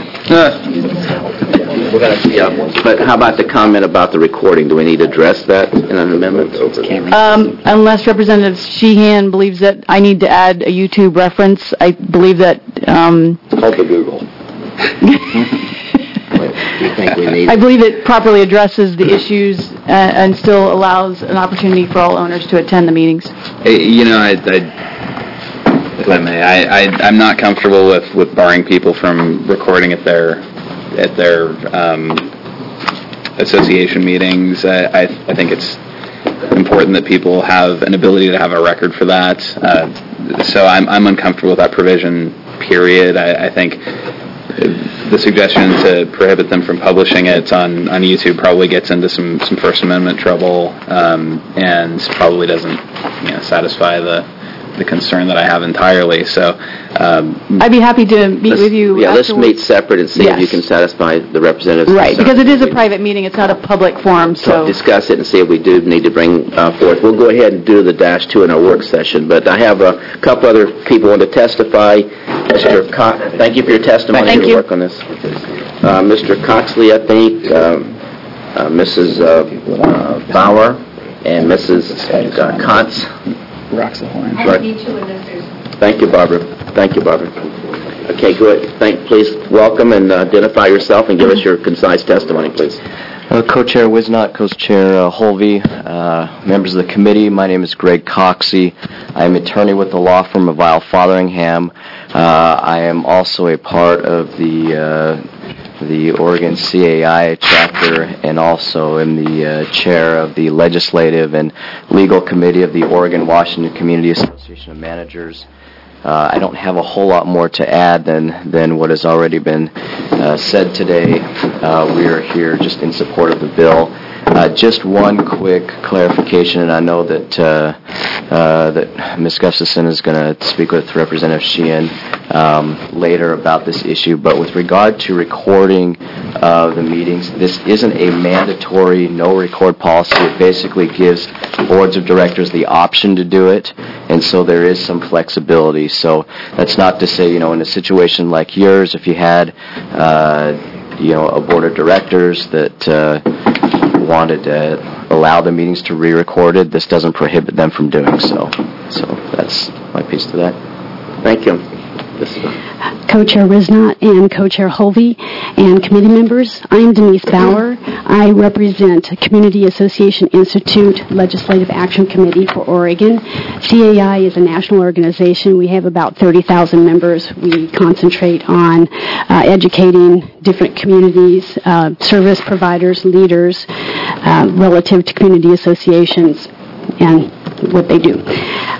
We're gonna, yeah, but how about the comment about the recording? Do we need to address that in an amendment? Um, unless Representative Sheehan believes that I need to add a YouTube reference, I believe that... Um, Call to Google. I believe it properly addresses the issues uh, and still allows an opportunity for all owners to attend the meetings. Hey, you know, I... I If I may, I, I, I'm not comfortable with, with barring people from recording at their at their um, association meetings. I, I, I think it's important that people have an ability to have a record for that. Uh, so I'm I'm uncomfortable with that provision. Period. I, I think the suggestion to prohibit them from publishing it on, on YouTube probably gets into some, some First Amendment trouble, um, and probably doesn't you know satisfy the. the concern that I have entirely. So um, I'd be happy to meet with you Yeah, let's afterwards. meet separate and see Yes. if you can satisfy the representatives. Right, because it is a private meeting. It's not a public forum, so... Discuss it and see if we do need to bring uh, forth. We'll go ahead and do the dash two in our work session, but I have a couple other people want to testify. Mister Co- thank you for your testimony Thank and you. work on this. Uh, Mister Coxley, I think, um, uh, Missus Uh, uh, Bauer, and Missus Uh, Kantz. Roxahorn. Right. Thank you, Barbara. Thank you, Barbara. Okay, good. Thank, please welcome and uh, identify yourself and give us your concise testimony, please. Uh, Co-Chair Wisnott, Co-Chair uh, Holvey, uh, members of the committee, my name is Greg Coxey. I am attorney with the law firm of Weil Fotheringham. Uh, I am also a part of the uh, the Oregon C A I chapter and also am the uh, chair of the legislative and legal committee of the Oregon Washington Community Association of Managers. Uh, I don't have a whole lot more to add than, than what has already been uh, said today. Uh, we are here just in support of the bill. Uh, just one quick clarification, and I know that uh, uh, that Miz Gustafson is going to speak with Representative Sheehan um, later about this issue, but with regard to recording uh, the meetings, this isn't a mandatory no-record policy. It basically gives boards of directors the option to do it, and so there is some flexibility. So that's not to say, you know, in a situation like yours, if you had, uh, you know, a board of directors that uh, wanted to allow the meetings to be re-recorded, this doesn't prohibit them from doing so. So that's my piece to that. Thank you. Co-Chair Wisnott and Co-Chair Holvey and committee members, I'm Denise Bauer. I represent Community Association Institute Legislative Action Committee for Oregon. C A I is a national organization. We have about thirty thousand members. We concentrate on uh, educating different communities, uh, service providers, leaders, uh, relative to community associations and what they do.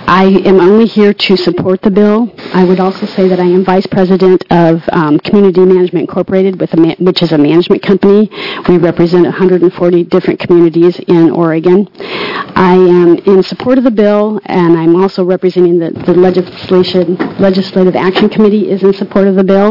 I am only here to support the bill. I would also say that I am vice president of um, Community Management Incorporated, with a ma- which is a management company. We represent one hundred forty different communities in Oregon. I am in support of the bill, and I'm also representing the, the legislation, Legislative Action Committee is in support of the bill.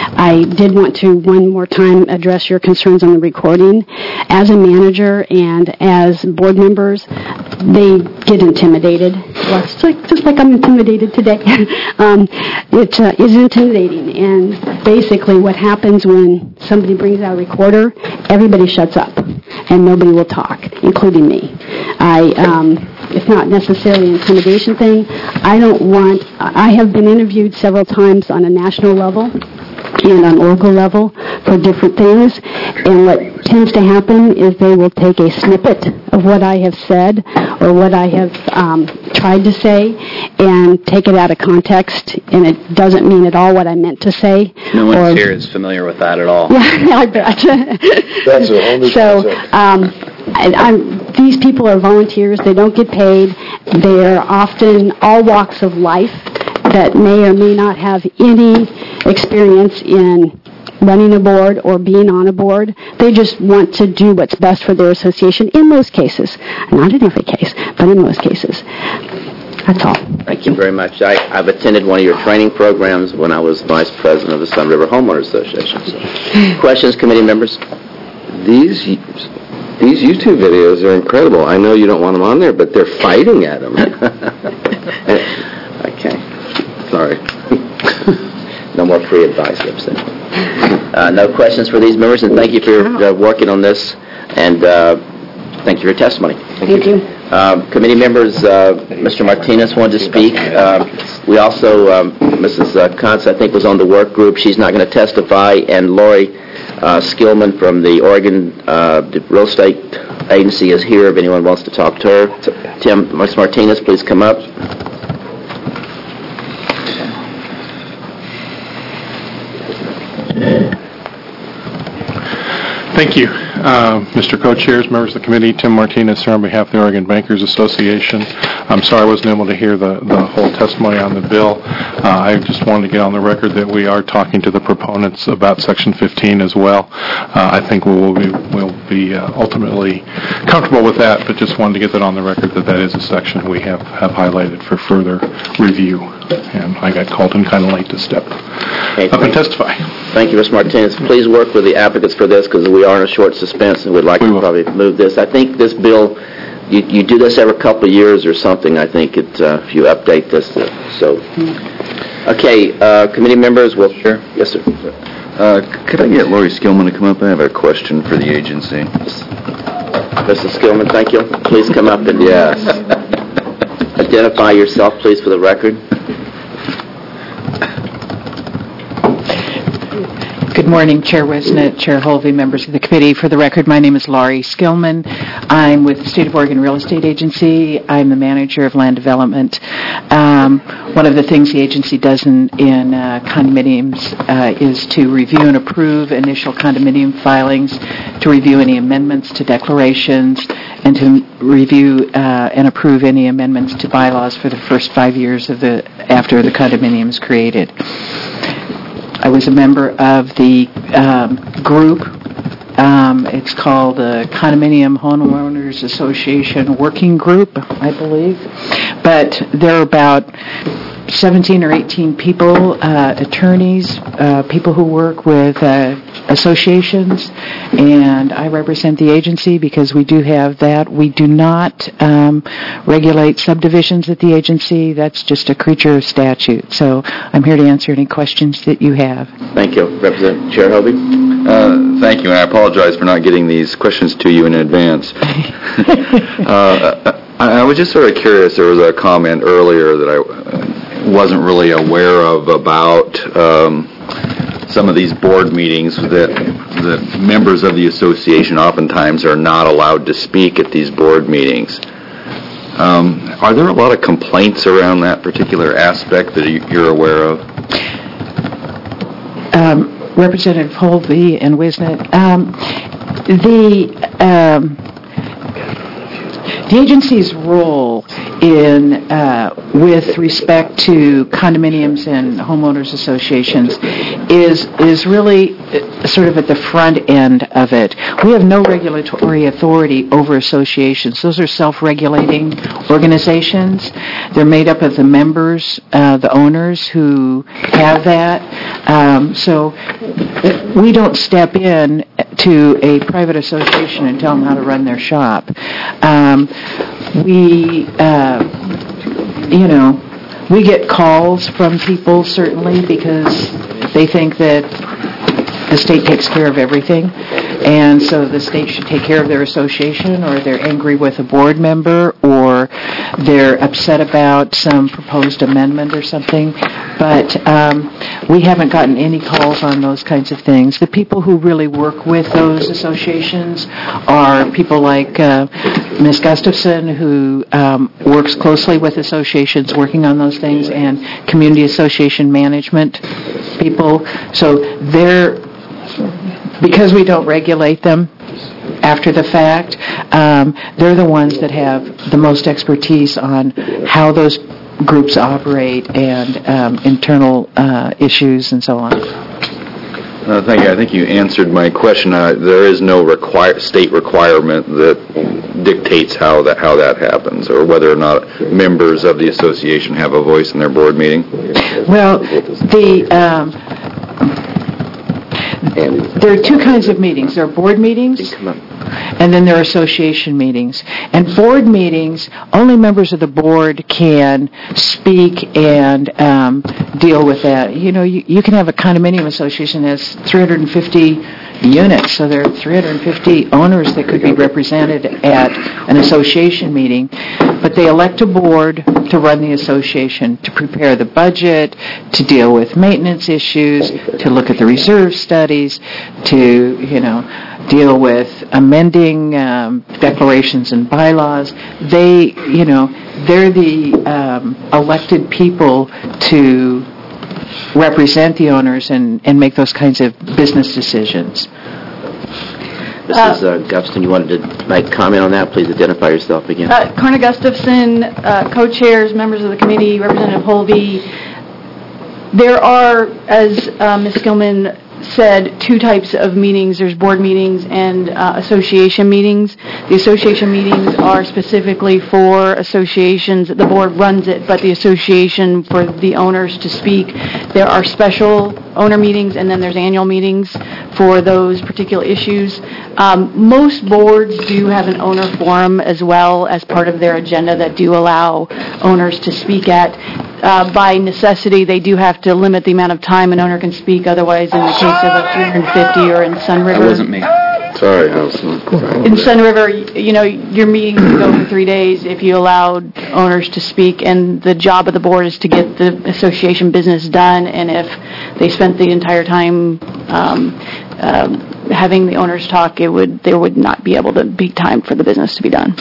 I did want to one more time address your concerns on the recording. As a manager and as board members, they get intimidated. Well, it's like, just like I'm intimidated today. um, it uh, is intimidating, and basically what happens when somebody brings out a recorder, everybody shuts up, and nobody will talk, including me. I, um, it's not necessarily an intimidation thing. I don't want, I have been interviewed several times on a national level and on local level for different things, and what tends to happen is they will take a snippet of what I have said or what I have um, tried to say and take it out of context, and it doesn't mean at all what I meant to say. No one or, here is familiar with that at all. Yeah, I bet. That's a whole new so, concept. um, I, I'm, these people are volunteers. They don't get paid. They are often all walks of life that may or may not have any experience in running a board or being on a board. They just want to do what's best for their association in most cases. Not in every case, but in most cases. That's all. Thank you very much. I, I've attended one of your training programs when I was vice president of the Sun River Homeowners Association. So. Questions, committee members? These these YouTube videos are incredible. I know you don't want them on there, but they're fighting at them. Okay. Sorry. No more free advice, Gibson. Uh, no questions for these members, and thank you for uh, working on this, and uh, thank you for your testimony. Thank you. Uh, committee members, uh, Mister Martinez wanted to speak. Uh, we also, um, Missus Kuntz, I think, was on the work group. She's not going to testify, and Lori uh, Skillman from the Oregon uh, Real Estate Agency is here if anyone wants to talk to her. Tim, Mister Martinez, please come up. Thank you. Uh, Mister Co-Chairs, members of the committee, Tim Martinez here on behalf of the Oregon Bankers Association. I'm sorry I wasn't able to hear the, the whole testimony on the bill. Uh, I just wanted to get on the record that we are talking to the proponents about Section fifteen as well. Uh, I think we will be, we'll be uh, ultimately comfortable with that, but just wanted to get that on the record that that is a section we have, have highlighted for further review. And I got called in kind of late to step Okay, up and testify. Thank you, Mister Martinez. Please work with the advocates for this because we are in a short suspense and we'd like we to probably move this. I think this bill, you, you do this every couple of years or something, I think, it, uh, if you update this. Uh, so, okay, uh, committee members, will sure. Yes, sir. Uh, could I get Lori Skillman to come up? I have a question for the agency. Missus Skillman, thank you. Please come up and yes. Identify yourself, please, for the record. Good morning, Chair Wisnett, Chair Holvey, members of the committee. For the record, my name is Laurie Skillman. I'm with the State of Oregon Real Estate Agency. I'm the manager of land development. Um, one of the things the agency does in, in uh, condominiums uh, is to review and approve initial condominium filings, to review any amendments to declarations, and to review uh, and approve any amendments to bylaws for the first five years of the after the condominium is created. I was a member of the um, group. Um, it's called the Condominium Homeowners Association Working Group, I believe. But there are about seventeen or eighteen people, uh, attorneys, uh, people who work with uh, associations, and I represent the agency because we do have that. We do not um, regulate subdivisions at the agency. That's just a creature of statute. So I'm here to answer any questions that you have. Thank you. Representative Chair Hovey? Uh, thank you, and I apologize for not getting these questions to you in advance. uh, I, I was just sort of curious. There was a comment earlier that I wasn't really aware of about um, some of these board meetings that that members of the association oftentimes are not allowed to speak at these board meetings. Um, are there a lot of complaints around that particular aspect that you're aware of? Um, Representative Holvey and Wisnett, um, the um, the agency's role in uh, with respect to condominiums and homeowners associations is is really sort of at the front end of it. We have no regulatory authority over associations. Those are self-regulating organizations. They're made up of the members, uh, the owners who have that. Um, so we don't step in to a private association and tell them how to run their shop. Um, we, uh, you know, we get calls from people certainly because they think that the state takes care of everything, and so the state should take care of their association, or they're angry with a board member, or they're upset about some proposed amendment or something. But um, we haven't gotten any calls on those kinds of things. The people who really work with those associations are people like uh, Miz Gustafson, who um, works closely with associations working on those things, and community association management people. So they're because we don't regulate them after the fact, um, they're the ones that have the most expertise on how those groups operate and um, internal uh, issues and so on. Uh, thank you. I think you answered my question. Uh, there is no require, state requirement that dictates how that how that happens, or whether or not members of the association have a voice in their board meeting. Well, the um, there are two kinds of meetings. There are board meetings, and then there are association meetings. And board meetings, only members of the board can speak and um, deal with that. You know, you, you can have a condominium association that has three hundred fifty units, so there are three hundred fifty owners that could be represented at an association meeting, but they elect a board to run the association, to prepare the budget, to deal with maintenance issues, to look at the reserve studies, to, you know, deal with amending um, declarations and bylaws. They, you know, they're the um, elected people to represent the owners and, and make those kinds of business decisions. Missus Uh, Gustafson, you wanted to make comment on that? Please identify yourself again. Uh, Karna Gustafson, uh, co-chairs, members of the committee, Representative Holvey. There are, as uh, Miz Gilman said, two types of meetings. There's board meetings and uh, association meetings. The association meetings are specifically for associations. The board runs it, but the association for the owners to speak. There are special owner meetings, and then there's annual meetings for those particular issues. Um, most boards do have an owner forum as well as part of their agenda that do allow owners to speak at. Uh, by necessity, they do have to limit the amount of time an owner can speak. Otherwise, in the case of a three hundred fifty or in Sun River... That wasn't me. Sorry, Allison. In Sun River, you know, your meetings can go for three days if you allowed owners to speak, and the job of the board is to get the association business done, and if they spent the entire time um, um, having the owners talk, it would there would not be able to be time for the business to be done.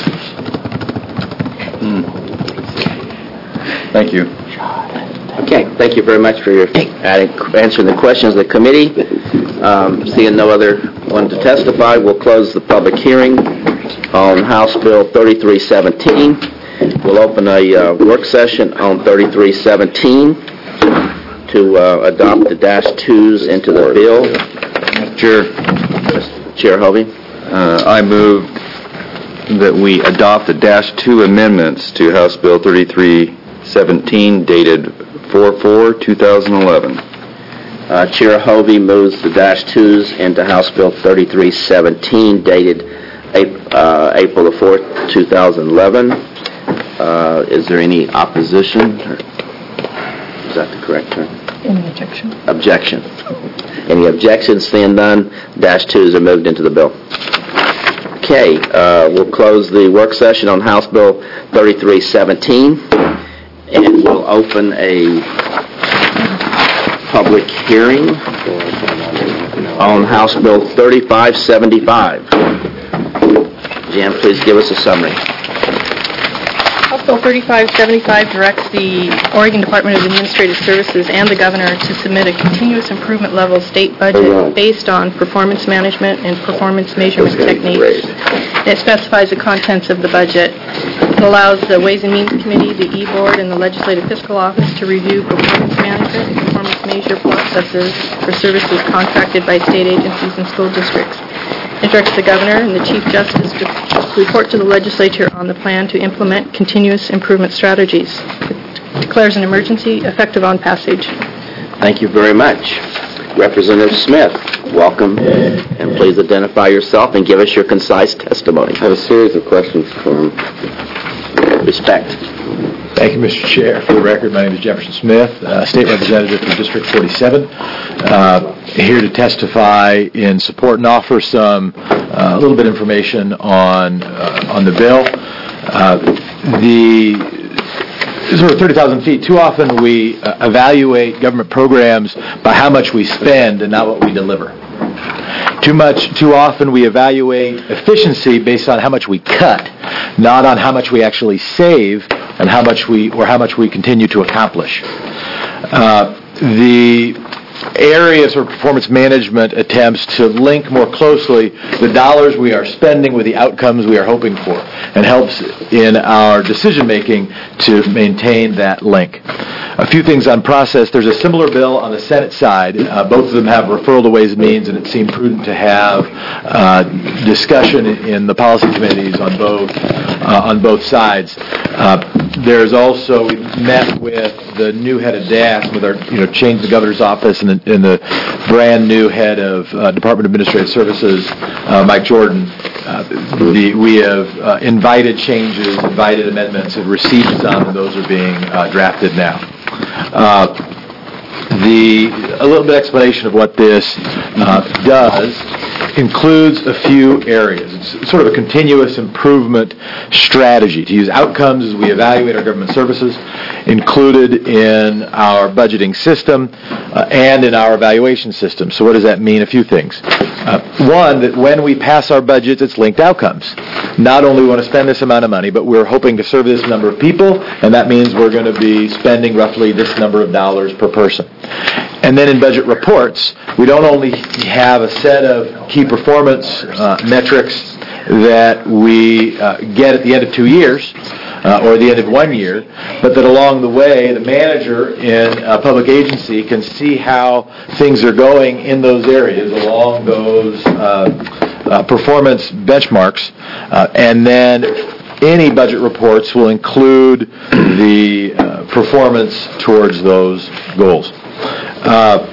Mm. Thank you. Okay, thank you very much for your adding, answering the questions of the committee. Um, seeing no other one to testify, we'll close the public hearing on House Bill thirty-three seventeen. We'll open a uh, work session on thirty-three seventeen to uh, adopt the dash twos into the bill. Chair. Chair Hovey. Uh, I move that we adopt the dash two amendments to House Bill thirty-three seventeen dated four four two thousand eleven. Uh, Chair Hovey moves the dash twos into House Bill thirty-three seventeen dated April, uh, April the fourth, two thousand eleven. Uh, is there any opposition? Or is that the correct term? Any objection? Objection. Any objections? Seeing none, dash twos are moved into the bill. Okay, uh, we'll close the work session on House Bill thirty-three seventeen, and we'll open a public hearing on House Bill thirty-five seventy-five. Jan, please give us a summary. House Bill thirty-five seventy-five directs the Oregon Department of Administrative Services and the governor to submit a continuous improvement level state budget based on performance management and performance measurement techniques. It specifies the contents of the budget. It allows the Ways and Means Committee, the E-Board, and the Legislative Fiscal Office to review performance management and performance measure processes for services contracted by state agencies and school districts. It directs the governor and the chief justice to report to the legislature on the plan to implement continuous improvement strategies. It declares an emergency effective on passage. Thank you very much. Representative Smith, welcome, and please identify yourself and give us your concise testimony. I have a series of questions for him. Respect. Thank you, Mister Chair. For the record, my name is Jefferson Smith, uh, State Representative for District forty-seven. Uh, here to testify in support and offer some, uh, a little bit of information on uh, on the bill. Uh, the sort of thirty thousand feet, too often we uh, evaluate government programs by how much we spend and not what we deliver. Too much, too often we evaluate efficiency based on how much we cut, not on how much we actually save and how much we, or how much we continue to accomplish. Uh, the areas of performance management attempts to link more closely the dollars we are spending with the outcomes we are hoping for, and helps in our decision making to maintain that link. A few things on process. There's a similar bill on the Senate side. Uh, both of them have referral to Ways and Means, and it seemed prudent to have uh, discussion in the policy committees on both uh, on both sides. Uh, there's also, we met with the new head of D A S, with our, you know, changed the governor's office and the, and the brand new head of uh, Department of Administrative Services, uh, Mike Jordan. Uh, the, we have uh, invited changes, invited amendments, and received some, and those are being uh, drafted now. Uh, the a little bit of explanation of what this uh, does includes a few areas. It's sort of a continuous improvement strategy to use outcomes as we evaluate our government services, included in our budgeting system uh, and in our evaluation system. So what does that mean? A few things. Uh, one, that when we pass our budgets, it's linked outcomes. Not only we want to spend this amount of money, but we're hoping to serve this number of people, and that means we're going to be spending roughly this number of dollars per person. And then in budget reports, we don't only have a set of key performance uh, metrics that we uh, get at the end of two years uh, or the end of one year, but that along the way, the manager in a public agency can see how things are going in those areas along those uh, uh, performance benchmarks, uh, and then any budget reports will include the uh, performance towards those goals. Uh,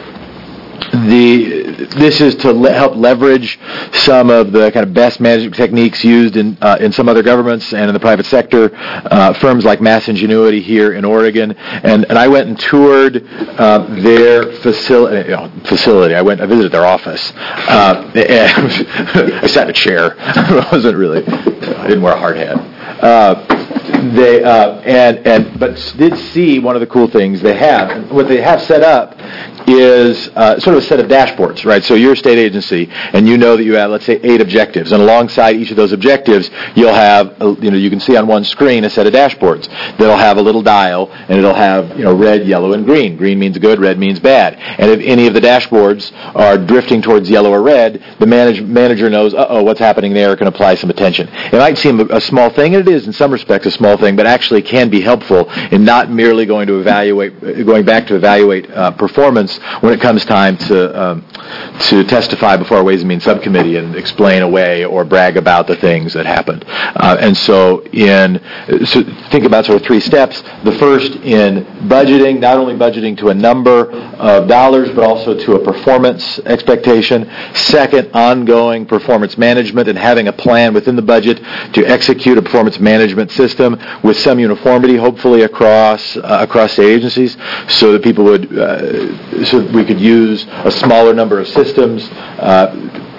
the this is to le- help leverage some of the kind of best management techniques used in uh, in some other governments and in the private sector, uh, firms like Mass Ingenuity here in Oregon, and, and I went and toured uh, their facility. You know, facility. I went. I visited their office. Uh, I sat in a chair. I wasn't really. I didn't wear a hard hat. Uh, They uh, and and but did see one of the cool things they have. What they have set up is uh, sort of a set of dashboards, right? So you're a state agency, and you know that you have, let's say, eight objectives, and alongside each of those objectives, you'll have, uh, you know, you can see on one screen a set of dashboards that'll have a little dial, and it'll have, you know, red, yellow, and green. Green means good, red means bad. And if any of the dashboards are drifting towards yellow or red, the manage, manager knows, uh-oh, what's happening there, can apply some attention. It might seem a, a small thing, and it is in some respects a small thing, but actually can be helpful in not merely going to evaluate, going back to evaluate uh, performance when it comes time to um, to testify before our Ways and Means Subcommittee and explain away or brag about the things that happened. Uh, and so, in so think about sort of three steps. The first in budgeting, not only budgeting to a number of dollars, but also to a performance expectation. Second, ongoing performance management and having a plan within the budget to execute a performance management system with some uniformity, hopefully across uh, across state agencies, so that people would, uh, so that we could use a smaller number of systems uh,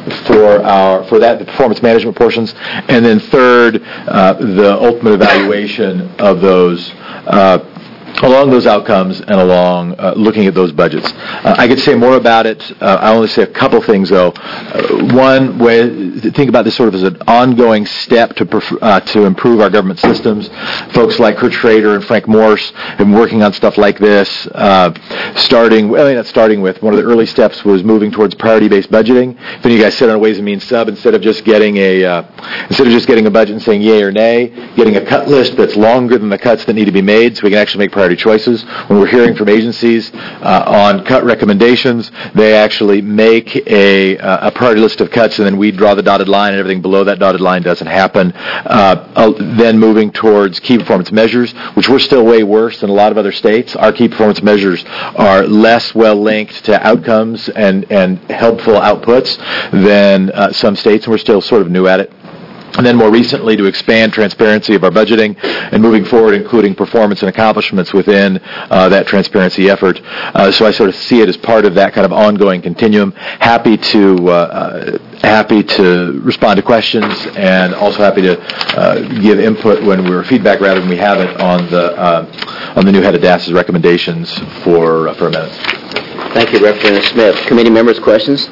for our for that the performance management portions, and then third, uh, the ultimate evaluation of those. Uh, along those outcomes and along uh, looking at those budgets. Uh, I could say more about it. Uh, I only say a couple things, though. Uh, one way, think about this sort of as an ongoing step to perf- uh, to improve our government systems. Folks like Kurt Schrader and Frank Morse have been working on stuff like this, uh, starting, well, I mean, not starting with, one of the early steps was moving towards priority-based budgeting. If any of you guys sit on a Ways and Means sub, instead of just getting a, uh, instead of just getting a budget and saying yay or nay, getting a cut list that's longer than the cuts that need to be made so we can actually make priority choices. When we're hearing from agencies uh, on cut recommendations, they actually make a, uh, a priority list of cuts, and then we draw the dotted line, and everything below that dotted line doesn't happen. Uh, uh, then moving towards key performance measures, which we're still way worse than a lot of other states. Our key performance measures are less well linked to outcomes and, and helpful outputs than uh, some states, and we're still sort of new at it. And then more recently, to expand transparency of our budgeting and moving forward, including performance and accomplishments within uh, that transparency effort. Uh, so I sort of see it as part of that kind of ongoing continuum. Happy to uh, uh, happy to respond to questions, and also happy to uh, give input when we're feedback rather than we have it on the uh, on the new head of D A S's recommendations for uh, for amendments. Thank you, Representative Smith. Committee members, questions?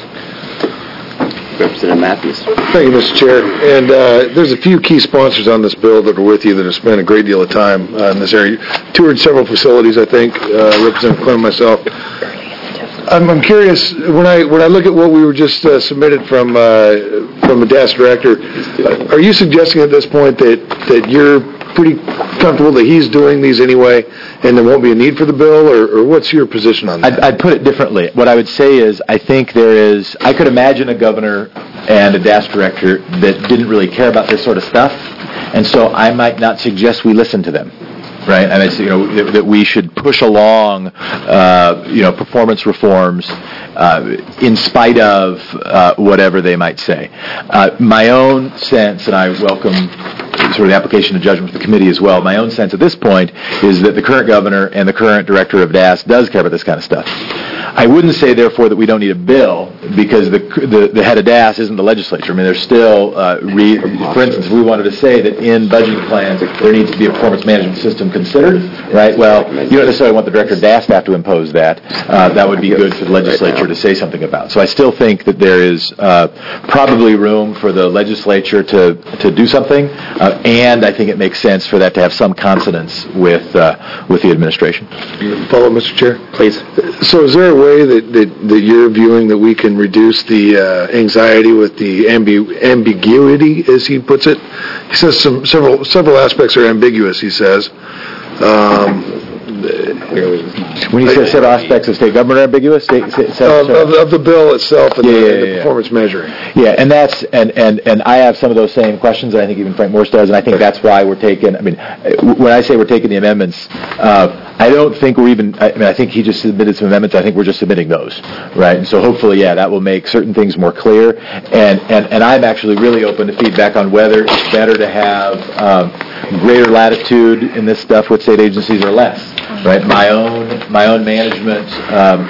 Representative Matthews. Thank you, Mister Chair. And uh, there's a few key sponsors on this bill that are with you that have spent a great deal of time uh, in this area. Toured several facilities, I think, uh, Representative Clem and myself. I'm, I'm curious, when I when I look at what we were just uh, submitted from uh, from the D A S director, are you suggesting at this point that, that you're pretty comfortable that he's doing these anyway and there won't be a need for the bill, or, or what's your position on that? I'd, I'd put it differently. What I would say is I think there is, I could imagine a governor and a D A S director that didn't really care about this sort of stuff, and so I might not suggest we listen to them. Right, and it's, you know, that, that we should push along, uh, you know, performance reforms uh, in spite of uh, whatever they might say. Uh, my own sense, and I welcome sort of the application of judgment to the committee as well. My own sense at this point is that the current governor and the current director of D A S does care about this kind of stuff. I wouldn't say, therefore, that we don't need a bill because the the, the head of D A S isn't the legislature. I mean, there's still, uh, re, for instance, if we wanted to say that in budgeting plans there needs to be a performance management system considered, right? Well, you don't necessarily want the director of D A S to have to impose that. Uh, that would be good for the legislature to say something about. So I still think that there is uh, probably room for the legislature to, to do something, uh, and I think it makes sense for that to have some consonance with uh, with the administration. Follow, Mister Chair? Please. So is there a way that, that, that you're viewing that we can reduce the uh, anxiety with the ambi- ambiguity, as he puts it? He says some several several aspects are ambiguous, he says. Um, when you say several aspects of state government are ambiguous, state, state, state, of, of, of the bill itself and yeah, the, yeah, and the yeah, performance measuring. Yeah, and that's and, and, and I have some of those same questions, and I think even Frank Morse does, and I think that's why we're taking. I mean, when I say we're taking the amendments, uh, I don't think we're even. I mean, I think he just submitted some amendments. I think we're just submitting those, right? And so hopefully, yeah, that will make certain things more clear. And and, and I'm actually really open to feedback on whether it's better to have um, greater latitude in this stuff with state agencies or less. Right, my own my own management, um,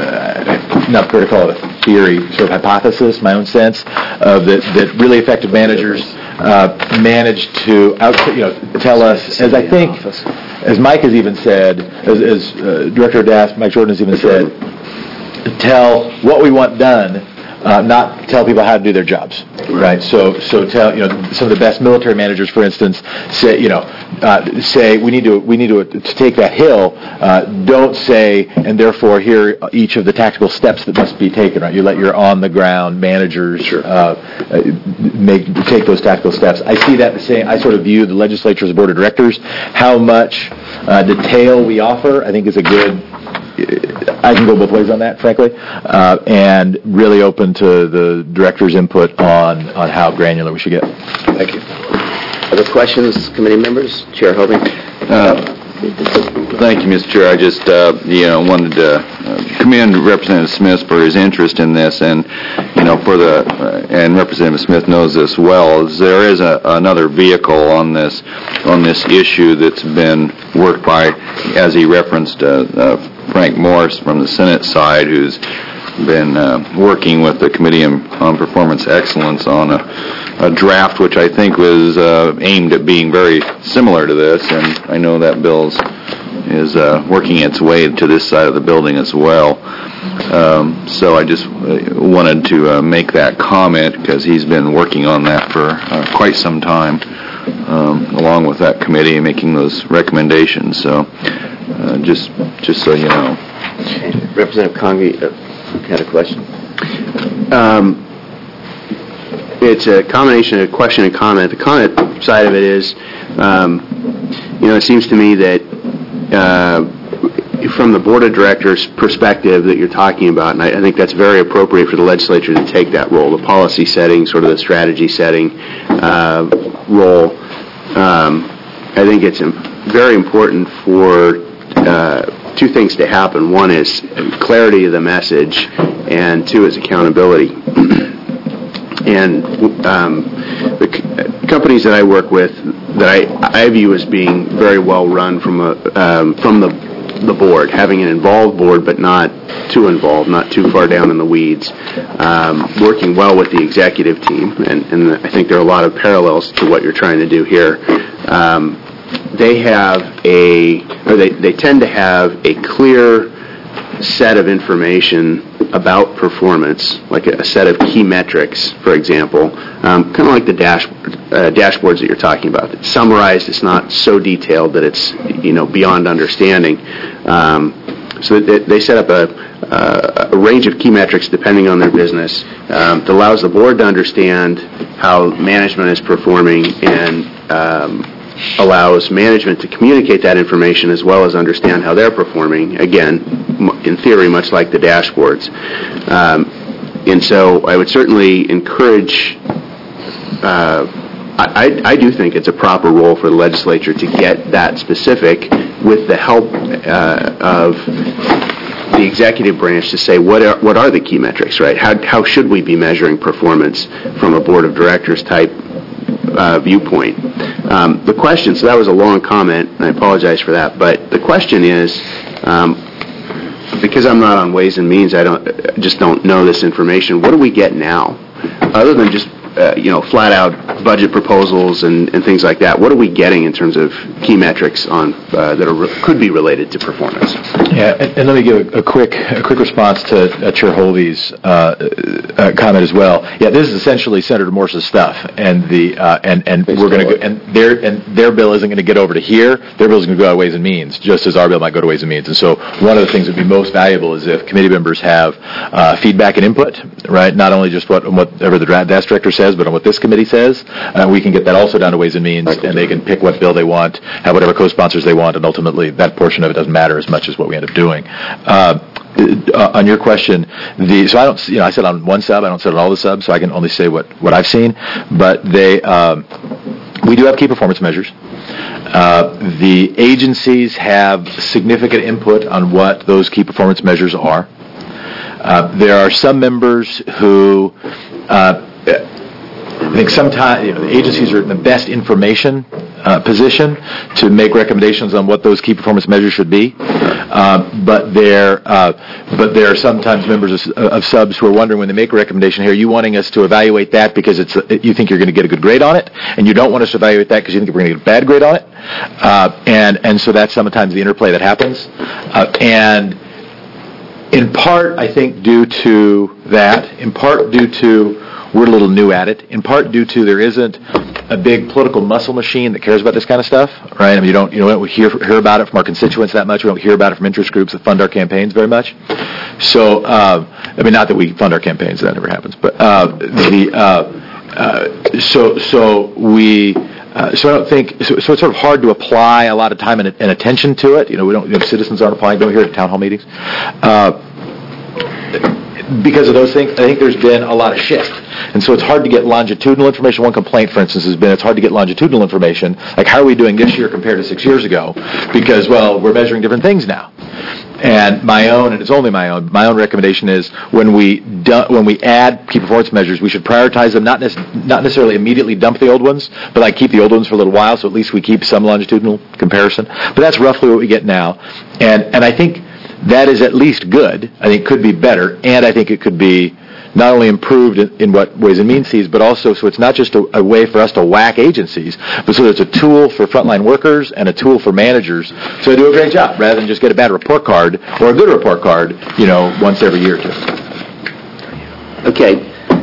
uh, not fair to call it a theory, sort of hypothesis. My own sense of that that really effective managers uh, manage to out, you know, tell us, as I think as Mike has even said, as, as uh, Director of D A S, Mike Jordan has even said, tell what we want done, uh, not tell people how to do their jobs, right? So, so tell you know some of the best military managers, for instance, say you know uh, say we need to we need to, to take that hill. Uh, don't say and therefore here are each of the tactical steps that must be taken. Right? You let your on the ground managers uh, make take those tactical steps. I see that the same. I sort of view the legislature as a board of directors. How much uh, detail we offer, I think, is a good. I can go both ways on that, frankly, uh, and really open to the director's input on, on how granular we should get. Thank you. Other questions, committee members? Chair Hovey. Uh, thank you, Mister Chair. I just, uh, you know, wanted to uh, commend Representative Smith for his interest in this, and, you know, for the, uh, and Representative Smith knows this well, is there is a, another vehicle on this, on this issue that's been worked by, as he referenced, uh, uh, Frank Morris from the Senate side, who's been uh, working with the Committee on, on Performance Excellence on a, a draft which I think was uh, aimed at being very similar to this, and I know that bill's is uh, working its way to this side of the building as well. Um, so I just uh, wanted to uh, make that comment because he's been working on that for uh, quite some time, um, along with that committee, making those recommendations. So uh, just just so you know. Representative Congreve uh, had a question. Um, it's a combination of question and comment. The comment side of it is, um, you know, it seems to me that uh, from the board of directors perspective that you're talking about, and I, I think that's very appropriate for the legislature to take that role, the policy setting, sort of the strategy setting uh, role. Um, I think it's very important for uh, two things to happen. One is clarity of the message, and two is accountability. And um, the c- companies that I work with, that I, I view as being very well run from a, um, from the the board, having an involved board, but not too involved, not too far down in the weeds, um, working well with the executive team, and, and I think there are a lot of parallels to what you're trying to do here. Um, they have a, or they, they tend to have a clear set of information about performance, like a, a set of key metrics, for example, um, kind of like the dash, uh, dashboards that you're talking about. It's summarized. It's not so detailed that it's, you know, beyond understanding. Um, so that they set up a, uh, a range of key metrics depending on their business um, that allows the board to understand how management is performing, and um, allows management to communicate that information as well as understand how they're performing, again, in theory, much like the dashboards. Um, and so I would certainly encourage, uh, I, I do think it's a proper role for the legislature to get that specific with the help uh, of the executive branch to say what are, what are the key metrics, right? How, how should we be measuring performance from a board of directors type Uh, viewpoint. Um, the question, so that was a long comment, and I apologize for that, but the question is, um, because I'm not on Ways and Means, I don't just don't know this information. What do we get now, other than just uh, you know flat out budget proposals and, and things like that? What are we getting in terms of key metrics on uh, that are, could be related to performance? Yeah, and, and let me give a, a quick a quick response to uh, Chair Hovey's uh, uh, comment as well. Yeah, this is essentially Senator Morse's stuff, and the uh, and and we're going to go, and their and their bill isn't going to get over to here. Their bill is going to go out Ways and Means, just as our bill might go to Ways and Means. And so, one of the things that would be most valuable is if committee members have uh, feedback and input, right? Not only just what whatever the D A S director says, but on what this committee says. Uh, we can get that also down to Ways and Means, and they can pick what bill they want, have whatever co-sponsors they want, and ultimately that portion of it doesn't matter as much as what we end up doing. Uh, uh, on your question, the so I don't, you know, I said on one sub, I don't sit on all the subs, so I can only say what, what I've seen, but they, um, we do have key performance measures. Uh, the agencies have significant input on what those key performance measures are. Uh, there are some members who, uh, I think sometimes, you know, the agencies are the best information uh, position to make recommendations on what those key performance measures should be. Uh, but there, uh, but there are sometimes members of, of subs who are wondering when they make a recommendation here, are you wanting us to evaluate that because it's you think you're going to get a good grade on it, and you don't want us to evaluate that because you think we're going to get a bad grade on it, uh, and and so that's sometimes the interplay that happens, uh, and in part I think due to that, in part due to we're a little new at it, in part due to there isn't a big political muscle machine that cares about this kind of stuff, right? I mean, you don't, you don't hear, hear about it from our constituents that much. We don't hear about it from interest groups that fund our campaigns very much. So, uh, I mean, not that we fund our campaigns, that never happens, but uh, the uh, uh, so so we. Uh, so I don't think so, so. It's sort of hard to apply a lot of time and, and attention to it. You know, we don't. You know, citizens aren't applying. Don't hear it at town hall meetings. Uh, Because of those things, I think there's been a lot of shift. And so it's hard to get longitudinal information. One complaint, for instance, has been it's hard to get longitudinal information. Like, how are we doing this year compared to six years ago? Because, well, we're measuring different things now. And my own, and it's only my own, my own recommendation is when we du- when we add key performance measures, we should prioritize them, not, nec- not necessarily immediately dump the old ones, but like keep the old ones for a little while, so at least we keep some longitudinal comparison. But that's roughly what we get now. And and I think that is at least good. I think it could be better, and I think it could be not only improved in, in what Ways and Means sees, but also so it's not just a, a way for us to whack agencies, but so it's a tool for frontline workers and a tool for managers so they do a great job, rather than just get a bad report card or a good report card, you know, once every year or two. Okay.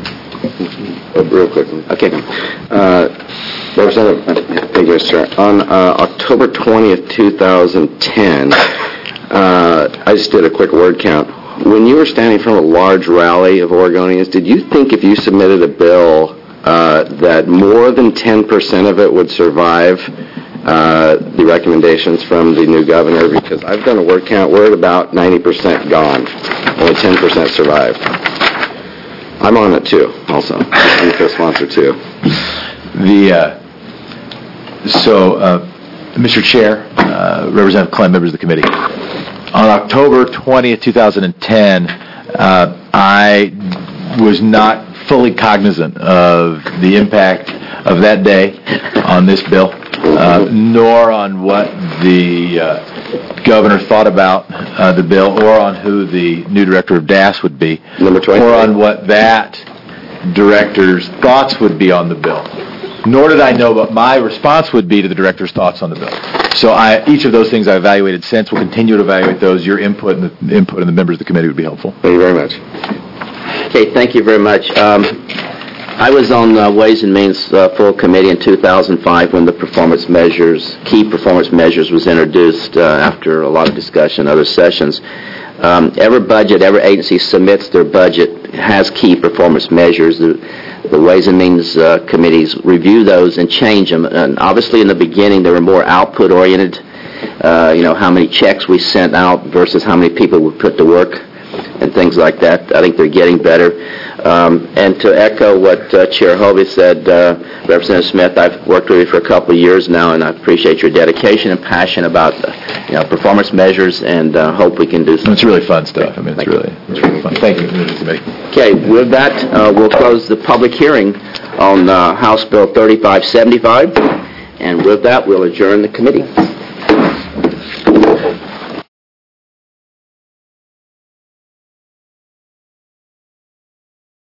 Oh, real quickly. Okay. Uh, Representative, thank you, Mister Chair. On uh, October twentieth, two thousand ten, uh, I just did a quick word count. When you were standing in front of a large rally of Oregonians, did you think if you submitted a bill uh, that more than ten percent of it would survive uh, the recommendations from the new governor? Because I've done a word count. We're at about ninety percent gone. Only ten percent survived. I'm on it too, also. I'm a co-sponsor too. The uh, so, uh, Mister Chair, uh, Representative Clem, members of the committee. On October twentieth, two thousand ten, uh, I was not fully cognizant of the impact of that day on this bill, uh, nor on what the uh, governor thought about uh, the bill, or on who the new director of D A S would be, or on what that director's thoughts would be on the bill. Nor did I know what my response would be to the director's thoughts on the bill. So I, each of those things I evaluated since. We'll continue to evaluate those. Your input and the input of the members of the committee would be helpful. Thank you very much. Okay, thank you very much. Um, I was on uh, Ways and Means uh, full committee in two thousand five when the performance measures, key performance measures, was introduced uh, after a lot of discussion, other sessions. Um, every budget, every agency submits their budget, has key performance measures. The, the Ways and Means uh, committees review those and change them. And obviously in the beginning they were more output-oriented, uh, you know, how many checks we sent out versus how many people we put to work and things like that. I think they're getting better. Um, and to echo what uh, Chair Hovey said, uh, Representative Smith, I've worked with you for a couple of years now, and I appreciate your dedication and passion about uh, you know, performance measures, and uh, hope we can do something. It's really fun stuff. I mean, it's really, it's really fun. Thank you. Okay, with that, uh, we'll close the public hearing on uh, House Bill thirty-five seventy-five, and with that, we'll adjourn the committee.